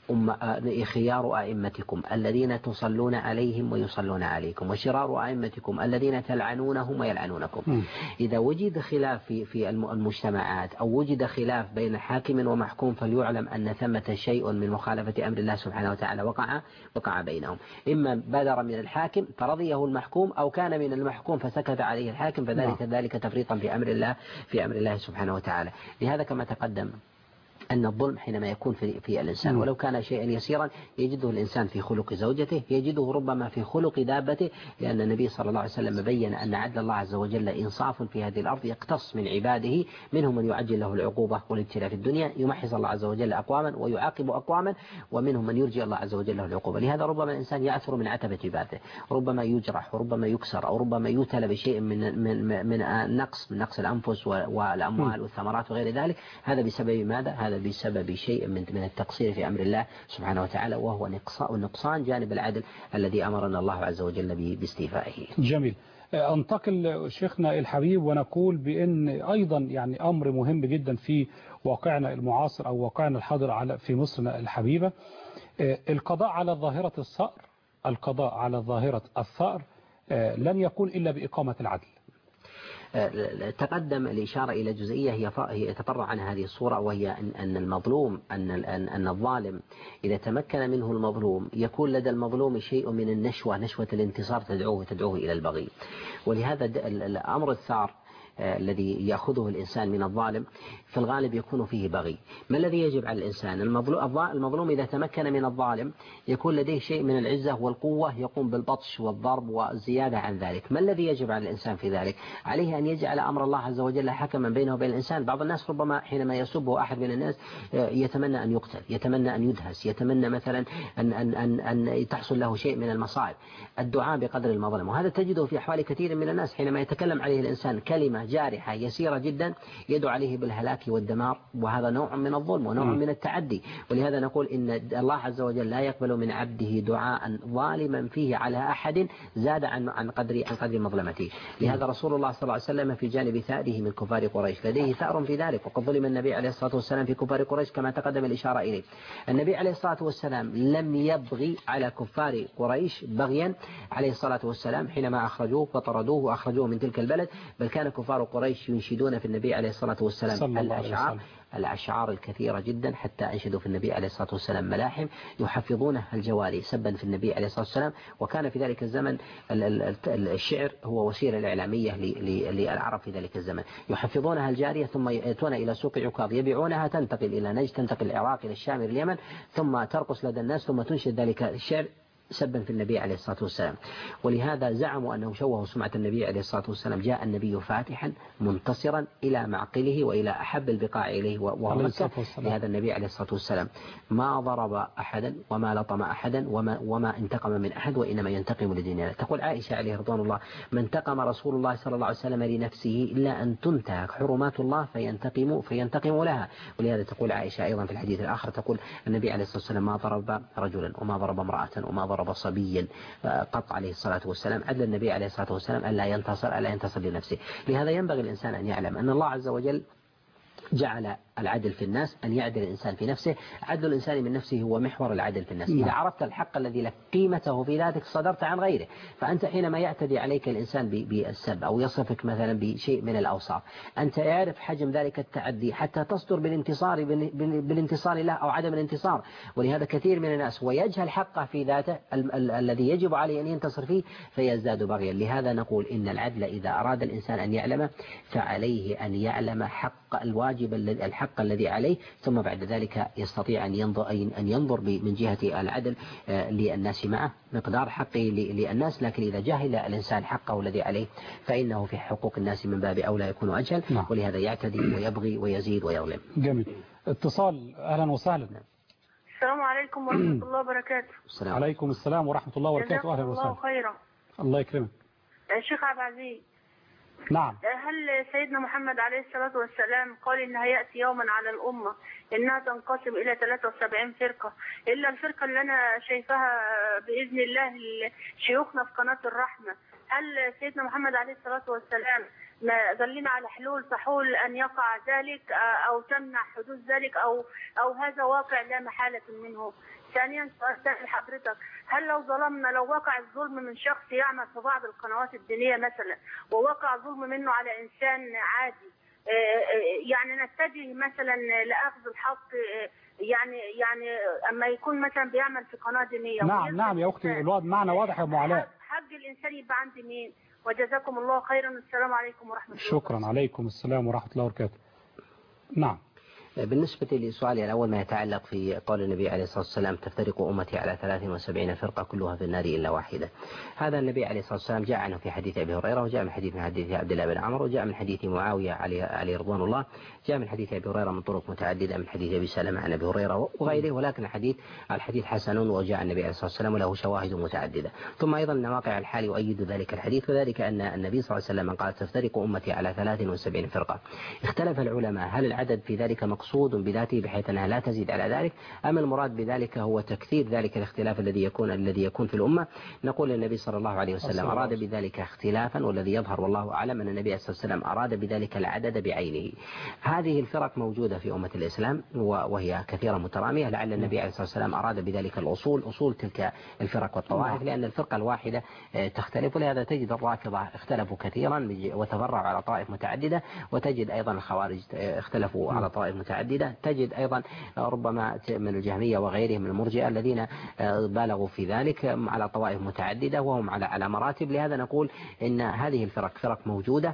أم خيار أئمتكم الذين تصلون عليهم ويصلون عليكم، وشرار أئمتكم الذين تلعنونهم ويلعنونكم. م. إذا وجد خلاف في في المجتمعات أو وجد خلاف بين حاكم ومحكوم فليعلم أن ثمة شيء من مخالفة أمر الله سبحانه وتعالى وقع وقع بينهم، إما بدر من الحاكم فرضيه المحكوم أو كان من المحكوم فسكت عليه الحاكم، فذلك م. ذلك تفريطا في أمر الله في أمر الله سبحانه وتعالى. لهذا كما تقدم أن الظلم حينما يكون في, في الإنسان ولو كان شيئا يسيرا يجده الإنسان في خلق زوجته، يجده ربما في خلق دابته، لأن النبي صلى الله عليه وسلم بين أن عدل الله عز وجل إنصاف في هذه الأرض يقتص من عباده، منهم من يعجل له العقوبة والابتلاء في الدنيا، يمحص الله عز وجل أقواما ويعاقب أقواما، ومنهم من يرجي الله عز وجل له العقوبة. لهذا ربما الإنسان يعثر من عتبة عباده، ربما يجرح وربما يكسر أو ربما يبتلى بشيء من من من نقص من نقص الأنفس والأموال والثمرات وغير ذلك. هذا بسبب ماذا؟ هذا بسبب شيء من من التقصير في أمر الله سبحانه وتعالى، وهو نقصان جانب العدل الذي أمرنا الله عز وجل باستيفائه. جميل. أنتقل شيخنا الحبيب ونقول بأن أيضا يعني أمر مهم جدا في واقعنا المعاصر أو واقعنا الحاضر على في مصرنا الحبيبة، القضاء على ظاهرة الثأر، القضاء على ظاهرة الثأر لن يكون إلا بإقامة العدل. تقدم الإشارة إلى جزئية هي يتفرع عن هذه الصورة، وهي أن المظلوم أن أن الظالم إذا تمكن منه المظلوم يكون لدى المظلوم شيء من النشوة، نشوة الانتصار تدعوه تدعوه إلى البغي. ولهذا الأمر الثار الذي يأخذه الإنسان من الظالم في الغالب يكون فيه بغي. ما الذي يجب على الإنسان؟ المظلوم إذا تمكن من الظالم يكون لديه شيء من العزة والقوة، يقوم بالبطش والضرب وزيادة عن ذلك. ما الذي يجب على الإنسان في ذلك؟ عليه أن يجعل أمر الله عز وجل حكما بينه وبين الإنسان. بعض الناس ربما حينما يسبه أحد من الناس يتمنى أن يقتل، يتمنى أن يدهس، يتمنى مثلا أن, أن, أن, أن تحصل له شيء من المصائب. الدعاء بقدر المظلم، وهذا تجده في أحوال كثير من الناس حينما يتكلم عليه الإنسان كلمة جارحة يسيرة جدا يدعو عليه بالهلاك والدمار، وهذا نوع من الظلم ونوع م. من التعدي. ولهذا نقول إن الله عز وجل لا يقبل من عبده دعاء ظالما فيه على أحد زاد عن عن قدر عن قدر مظلمته. لهذا رسول الله صلى الله عليه وسلم في جانب ثأره من كفار قريش لديه ثأر في ذلك، وقد ظلم النبي عليه الصلاة والسلام في كفار قريش كما تقدم الإشارة إليه. النبي عليه الصلاة والسلام لم يبغي على كفار قريش بغيا عليه الصلاة والسلام حينما أخرجوه وطردوه وأخرجوه من تلك البلد، بل كان كفار قريش ينشدون في النبي عليه الصلاة والسلام الأشعار الأشعار الكثيرة جدا، حتى أنشدوا في النبي عليه الصلاة والسلام ملاحم يحفظونه الجواري سبا في النبي عليه الصلاة والسلام. وكان في ذلك الزمن الشعر هو وسيلة الإعلامية للعرب في ذلك الزمن، يحفظونها الجارية ثم يأتون إلى سوق عكاظ يبيعونها، تنتقل إلى نجد، تنتقل العراق، إلى الشام، إلى اليمن، ثم ترقص لدى الناس، ثم تنشد ذلك الشعر سبا في النبي عليه الصلاة والسلام. ولهذا زعموا أنه شوهوا سمعة النبي عليه الصلاة والسلام. جاء النبي فاتحا منتصرا إلى معقله وإلى أحب البقاع إليه وهو مكة. لهذا النبي عليه الصلاة والسلام ما ضرب أحدا وما لطم أحدا وما, وما انتقم من أحد، وإنما ينتقم لدين الله. تقول عائشة عليه رضوان الله: ما انتقم رسول الله صلى الله عليه وسلم لنفسه إلا أن تنتهك حرمات الله فينتقم فينتقم لها. ولهذا تقول عائشة أيضا في الحديث الآخر، تقول النبي عليه الصلاة والسلام ما ضرب رجلا وما ضرب امرأة وما ضرب صبيا قط عليه الصلاة والسلام. عدل النبي عليه الصلاة والسلام ألا ينتصر ألا ينتصر لنفسه. لهذا ينبغي الإنسان أن يعلم أن الله عز وجل جعل العدل في الناس، أن يعدل الإنسان في نفسه. عدل الإنسان من نفسه هو محور العدل في الناس. إذا عرفت الحق الذي لك قيمته في ذاتك صدرت عن غيره. فأنت حينما يعتدي عليك الإنسان بالسب أو يصفك مثلا بشيء من الأوصاف، أنت يعرف حجم ذلك التعدي حتى تصدر بالانتصار بالانتصار له أو عدم الانتصار. ولهذا كثير من الناس ويجهل حقه في ذاته ال ال الذي يجب عليه أن ينتصر فيه فيزداد بغيا. لهذا نقول إن العدل إذا أراد الإنسان أن يعلم فعليه أن يعلم حق الواجب الحق الذي عليه، ثم بعد ذلك يستطيع أن ينظر أن ينظر من جهة العدل للناس معه مقدار حقه للناس. لكن إذا جهل الإنسان حقه الذي عليه فإنه في حقوق الناس من باب أولى يكون أجهل، ولهذا يعتدي ويبغي ويزيد ويظلم. جميل. اتصال، أهلا وسهلا. السلام عليكم ورحمة الله وبركاته. السلام عليكم السلام ورحمة الله وبركاته. أهلا وسهلا. الله خيرا. الله يكرمك. الشيخ عبد العزيز. نعم. هل سيدنا محمد عليه الصلاة والسلام قال إن هيأتي يوما على الأمة إنها تنقسم إلى ثلاثة وسبعين فرقة، إلا الفرقة اللي أنا شايفها بإذن الله شيوخنا في قناة الرحمة هل سيدنا محمد عليه الصلاة والسلام ما دل لنا على حلول تحول أن يقع ذلك أو تمنع حدوث ذلك أو أو هذا واقع لا محالة منه؟ ثانيا سؤال ثاني لحضرتك، هل لو ظلمنا لو وقع الظلم من شخص يعمل في بعض القنوات الدينية مثلا ووقع ظلم منه على إنسان عادي، يعني نتجه مثلا لأخذ الحق، يعني يعني أما يكون مثلا بيعمل في قناة دينية؟ نعم نعم يا أختي، الوضع معنى واضح يا أم علاء. حق الإنسان يبقى عند مين؟ وجزاكم الله خيرا، السلام عليكم ورحمة الله. شكرا. عليكم السلام ورحمة الله وبركاته. نعم. بالنسبة لسؤالي الأول ما يتعلق في قول النبي عليه الصلاة والسلام تفترق أمتي على ثلاث وسبعين فرقة كلها في النار إلا واحدة. هذا النبي عليه الصلاة والسلام جاء عنه في حديث أبي هريرة، وجاء من حديث من حديث عبد الله بن عمرو، وجاء من حديث معاوية عليه عليه رضوان الله، جاء من حديث أبي هريرة من طرق متعددة من حديث أبي سلمة عن أبي هريرة وغيره، ولكن الحديث الحديث حسن وجاء النبي عليه الصلاة والسلام وله شواهد متعددة. ثم أيضا أن واقع الحال يؤيد ذلك الحديث، وذلك أن النبي صلى الله عليه وسلم قال تفترق أمتي على ثلاث وسبعين فرقة. اختلف العلماء هل العدد في ذلك مقصود بذاته بحيث أنها لا تزيد على ذلك، أما المراد بذلك هو تكثير ذلك الاختلاف الذي يكون الذي يكون في الأمة. نقول النبي صلى الله عليه وسلم أراد بذلك اختلافا، والذي يظهر والله أعلم أن النبي صلى الله عليه وسلم أراد بذلك العدد بعينه. هذه الفرق موجودة في أمة الإسلام وهي كثيرة مترامية، لعل النبي عليه الصلاة والسلام أراد بذلك الأصول أصول تلك الفرق والطوائف، لأن الفرقة الواحدة تختلف، ولهذا تجد الرافضة اختلفوا كثيرا وتفرعوا على طائف متعددة، وتجد أيضا الخوارج اختلفوا على طائف متعددة، تجد أيضا ربما من الجهمية وغيرهم من المرجئة الذين بالغوا في ذلك على طوائف متعددة وهم على على مراتب. لهذا نقول إن هذه الفرق فرق موجودة،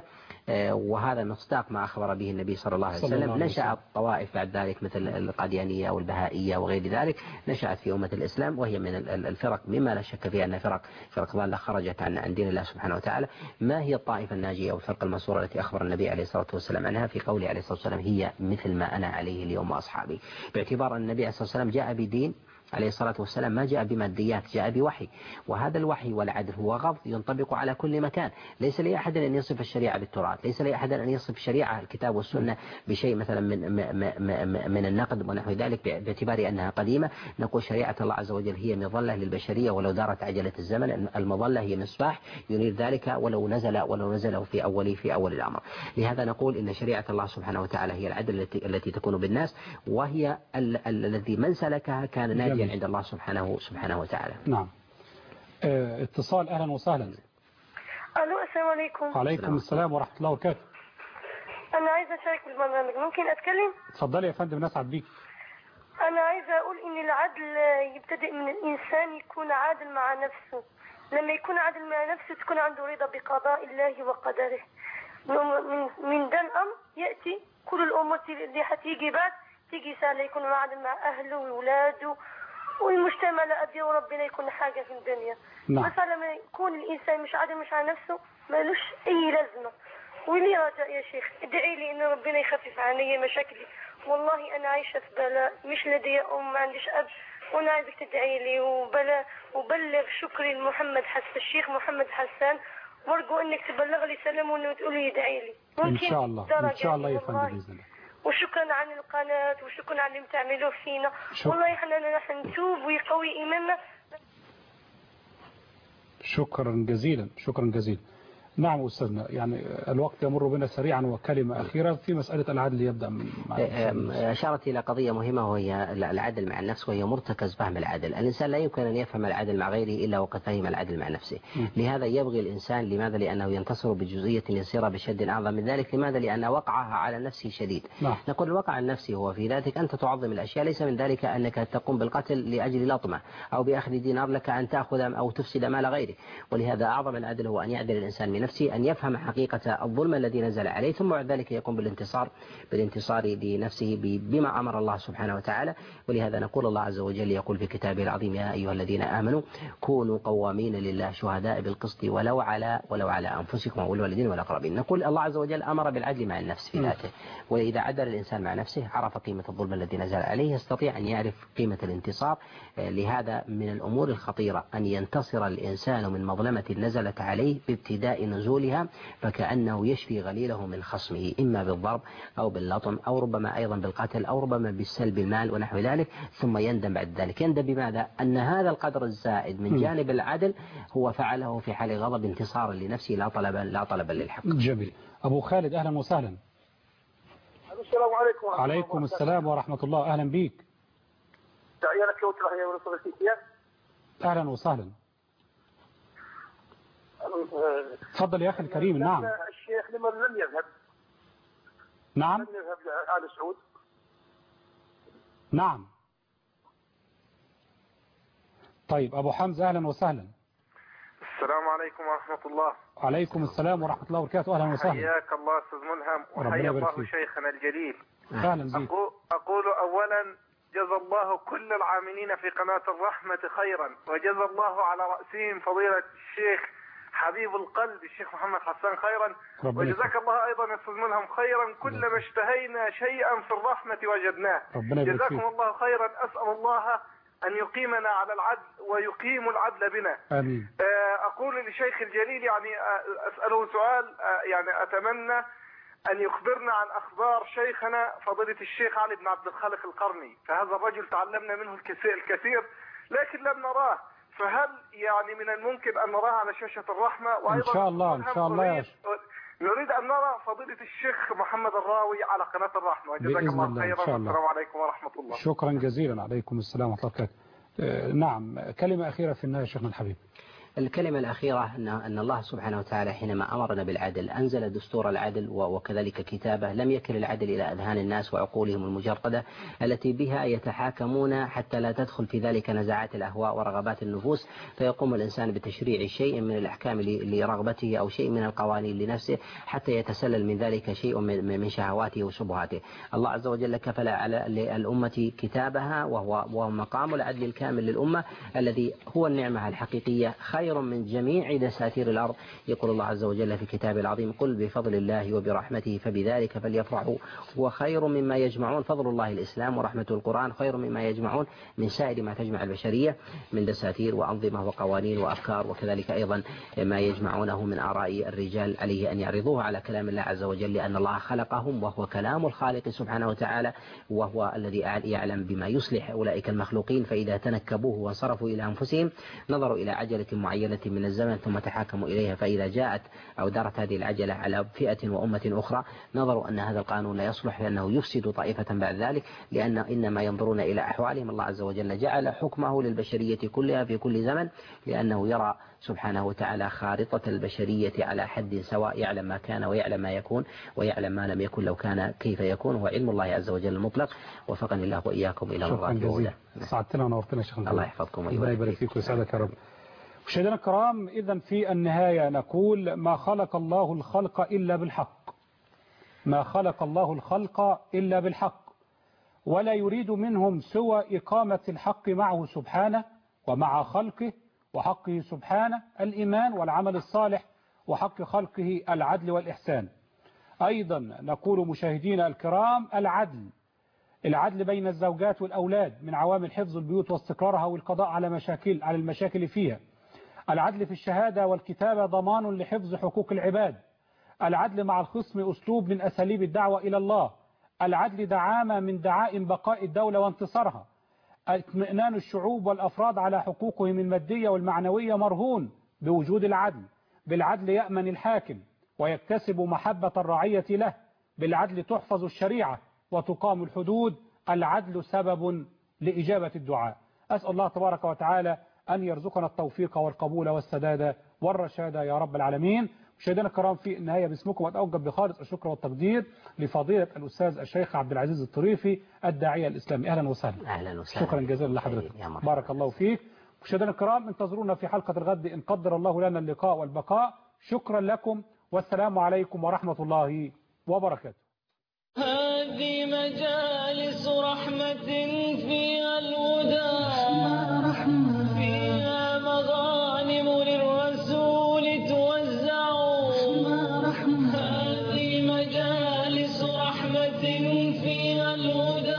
وهذا مصداق ما أخبر به النبي صلى الله عليه وسلم. نشأت طوائف بعد ذلك مثل القاديانية والبهائية وغير ذلك، نشأت في أمة الإسلام، وهي من الفرق مما لا شك فيها أن فرق فرق ضالة خرجت عن عن دين الله سبحانه وتعالى. ما هي الطائفة الناجية أو الفرقة المنصورة التي أخبر النبي عليه الصلاة والسلام عنها في قوله عليه الصلاة والسلام هي مثل ما أنا عليه اليوم وأصحابي، باعتبار أن النبي عليه الصلاة والسلام جاء بدين عليه الصلاة والسلام ما جاء بماديات، جاء بوحي، وهذا الوحي والعدل هو غض ينطبق على كل مكان. ليس لأحد أن يصف الشريعة بالتراث، ليس لأحد أن يصف الشريعة الكتاب والسنة بشيء مثلا من من النقد ونحو ذلك باعتبار أنها قديمة. نقول شريعة الله عز وجل هي مظلة للبشرية، ولو دارت عجلة الزمن المظلة هي مصباح ينير ذلك ولو نزل ولو نزله في أول في أول الأمر. لهذا نقول إن شريعة الله سبحانه وتعالى هي العدل التي التي تكون بالناس، وهي الذي من سلكها كان ناجيا عند الله سبحانه سبحانه وتعالى. نعم. اه اتصال، أهلا وسهلا. ألو، السلام عليكم. وعليكم السلام ورحمة الله وبركاته. أنا عايزة أشارك بالبرنامج، ممكن أتكلم؟ اتفضلي يا فندم، نسعد بيك. أنا عايزة أقول إن العدل يبتدئ من الإنسان يكون عادل مع نفسه. لما يكون عادل مع نفسه تكون عنده رضا بقضاء الله وقدره. من من ده الأمر يأتي كل الأمور اللي هتيجي بعد تيجي سهلة، يكون عادل مع أهله وولاده والمجتمع لأديه، وربنا يكون حاجة في الدنيا. نعم. بس لما يكون الإنسان مش عادل مش على نفسه مالوش أي لازمة. ولي رجاء يا شيخ ادعي لي إن ربنا يخفف عني مشاكلي، والله أنا عايشة في بلاء، مش لدي أم، ما عنديش أب، وأنا عايزك تدعي لي وبلا وبلغ شكري لمحمد حسان، الشيخ محمد حسان، وارجو إنك تبلغ لي سلام وتقولي يدعي لي. إن شاء الله إن شاء الله يا فندم بإذن الله. وشكرا عن القناة وشكرا على اللي بتعملوه فينا، والله احنا نحن نتوب ويقوي إيماننا. شكرا جزيلا شكرا جزيلا. نعم أستاذنا، يعني الوقت يمر بنا سريعا، وكلمة أخيرة في مسألة العدل يبدأ من أشارت إلى قضية مهمة وهي العدل مع النفس، وهي مرتكز فهم العدل. الإنسان لا يمكن أن يفهم العدل مع غيره إلا وقد فهم العدل مع نفسه. م. لهذا يبغي الإنسان، لماذا؟ لأنه ينتصر بجزئية يسيرة بشد أعظم من ذلك. لماذا؟ لأن وقعها على نفسه شديد. م. نقول الوقع النفسي هو في ذاتك أنت تعظم الأشياء، ليس من ذلك أنك تقوم بالقتل لأجل لطمة أو بأخذ دينار لك أن تأخذ أو تفسد مال غيرك. ولهذا أعظم العدل هو أن يعدل الإنسان من نفسه، أن يفهم حقيقة الظلم الذي نزل عليه، ثم بعد ذلك يقوم بالانتصار بالانتصار لنفسه بما أمر الله سبحانه وتعالى. ولهذا نقول الله عز وجل يقول في كتابه العظيم يا أيها الذين آمنوا كونوا قوامين لله شهداء بالقسط ولو على ولو على أنفسكم والوالدين والأقربين. نقول الله عز وجل أمر بالعدل مع النفس في ذاته، وإذا عدل الإنسان مع نفسه عرف قيمة الظلم الذي نزل عليه، يستطيع أن يعرف قيمة الانتصار. لهذا من الأمور الخطيرة أن ينتصر الإنسان من مظلمة نزلت عليه بابتداء نزولها فكأنه يشفي غليله من خصمه إما بالضرب أو باللطم أو ربما أيضا بالقتل أو ربما بالسلب المال ونحو ذلك، ثم يندم بعد ذلك. يندم بماذا؟ أن هذا القدر الزائد من جانب العدل هو فعله في حال غضب انتصارا لنفسه لا طلبا لا طلبا للحق. جميل. أبو خالد أهلا وسهلا. السلام عليكم ورحمة الله. عليكم السلام ورحمة الله. أهلا بيك. أهلا وسهلا. تفضل يا أخي الكريم. نعم. الشيخ لمن لم يذهب. نعم. لم يذهب لآل سعود. نعم. طيب أبو حمزة أهلا وسهلا. السلام عليكم ورحمة الله. عليكم السلام ورحمة الله وبركاته. أهلا وسهلا. حياك الله أستاذ ملهم وحيا الله شيخنا الجليل. أهلا بك. أقول أولا جزا الله كل العاملين في قناة الرحمة خيرا، وجزا الله على رأسهم فضيلة الشيخ حبيب القلب الشيخ محمد حسان خيرا، وجزاك الله أيضا يا أستاذ ملهم خيرا. كلما اشتهينا شيئا في الرحمة وجدناه. جزاكم الله خيرا. أسأل الله أن يقيمنا على العدل ويقيم العدل بنا. آمين. أقول لشيخ الجليل يعني أسأله سؤال، يعني أتمنى أن يخبرنا عن أخبار شيخنا فضيلة الشيخ علي بن عبد الخالق القرني، فهذا الرجل تعلمنا منه الكثير لكن لم نراه، فهل يعني من الممكن أن نراه على شاشة الرحمة؟ وأيضا إن شاء الله إن شاء الله نريد, نريد أن نرى فضيلة الشيخ محمد الراوي على قناة الرحمة. جزاك الله خيرا والسلام عليكم ورحمة الله. شكرا جزيلا. عليكم السلام ورحمة الله وبركاته. نعم، كلمة أخيرة في النهاية شيخنا الحبيب. الكلمة الأخيرة أن أن الله سبحانه وتعالى حينما أمرنا بالعدل أنزل دستور العدل وكذلك كتابه، لم يكل العدل إلى أذهان الناس وعقولهم المجردة التي بها يتحاكمون حتى لا تدخل في ذلك نزاعات الأهواء ورغبات النفوس، فيقوم الإنسان بتشريع شيء من الأحكام لرغبته أو شيء من القوانين لنفسه حتى يتسلل من ذلك شيء من شهواته وشبهاته. الله عز وجل كفل على الأمة كتابها وهو وهو مقام العدل الكامل للأمة الذي هو النعمة الحقيقية خير من جميع دساتير الأرض. يقول الله عز وجل في كتابه العظيم: قل بفضل الله وبرحمته فبذلك فليفرحوا هو خير مما يجمعون. فضل الله الإسلام ورحمته القرآن خير مما يجمعون من سائر ما تجمع البشرية من دساتير وأنظمة وقوانين وأفكار، وكذلك أيضا ما يجمعونه من آراء الرجال عليه أن يعرضوه على كلام الله عز وجل، لأن الله خلقهم وهو كلام الخالق سبحانه وتعالى، وهو الذي يعلم بما يصلح أولئك المخلوقين. فإذا تنكبوه وانصرفوا إلى أنفسهم نظروا إلى عجلة معينة من الزمن ثم تحاكموا إليها، فإذا جاءت أو دارت هذه العجلة على فئة وأمة أخرى نظروا أن هذا القانون لا يصلح لأنه يفسد طائفة بعد ذلك، لأن إنما ينظرون إلى أحوالهم. الله عز وجل جعل حكمه للبشرية كلها في كل زمن، لأنه يرى سبحانه وتعالى خارطة البشرية على حد سواء، يعلم ما كان ويعلم ما يكون ويعلم ما لم يكن لو كان كيف يكون، هو علم الله عز وجل المطلق. وفقني الله وإياكم إلى مرات وهدى. سعدتنا ونورتنا شيخنا. الله يحفظكم ويبارك فيكم ويسعدك يا رب. مشاهدينا الكرام، إذن في النهاية نقول: ما خلق الله الخلق إلا بالحق، ما خلق الله الخلق إلا بالحق، ولا يريد منهم سوى إقامة الحق معه سبحانه ومع خلقه، وحقه سبحانه الإيمان والعمل الصالح، وحق خلقه العدل والإحسان. أيضا نقول مشاهدينا الكرام: العدل العدل بين الزوجات والأولاد من عوامل حفظ البيوت واستقرارها والقضاء على مشاكل على المشاكل فيها. العدل في الشهادة والكتابة ضمان لحفظ حقوق العباد. العدل مع الخصم أسلوب من أساليب الدعوة إلى الله. العدل دعامة من دعائم بقاء الدولة وانتصارها. اطمئنان الشعوب والأفراد على حقوقهم المادية والمعنوية مرهون بوجود العدل. بالعدل يأمن الحاكم ويكتسب محبة الرعية له. بالعدل تحفظ الشريعة وتقام الحدود. العدل سبب لإجابة الدعاء. أسأل الله تبارك وتعالى أن يرزقنا التوفيق والقبول والسداد والرشاد يا رب العالمين. مشاهدينا الكرام، في النهاية باسمكم أتوجب بخالص الشكر والتقدير لفضيلة الأستاذ الشيخ عبد العزيز الطريفي الداعية الإسلامي. أهلا وسهلا. أهلا وسهلا. شكرا جزيلا لحضرتك. بارك الله فيك. مشاهدينا الكرام، انتظرونا في حلقة الغد إن قدر الله لنا اللقاء والبقاء. شكرا لكم والسلام عليكم ورحمة الله وبركاته. هذه مجالس رحمة فيها الهدى، فيها مغانم للرسول توزع. هذه مجالس رحمة فيها الهدى.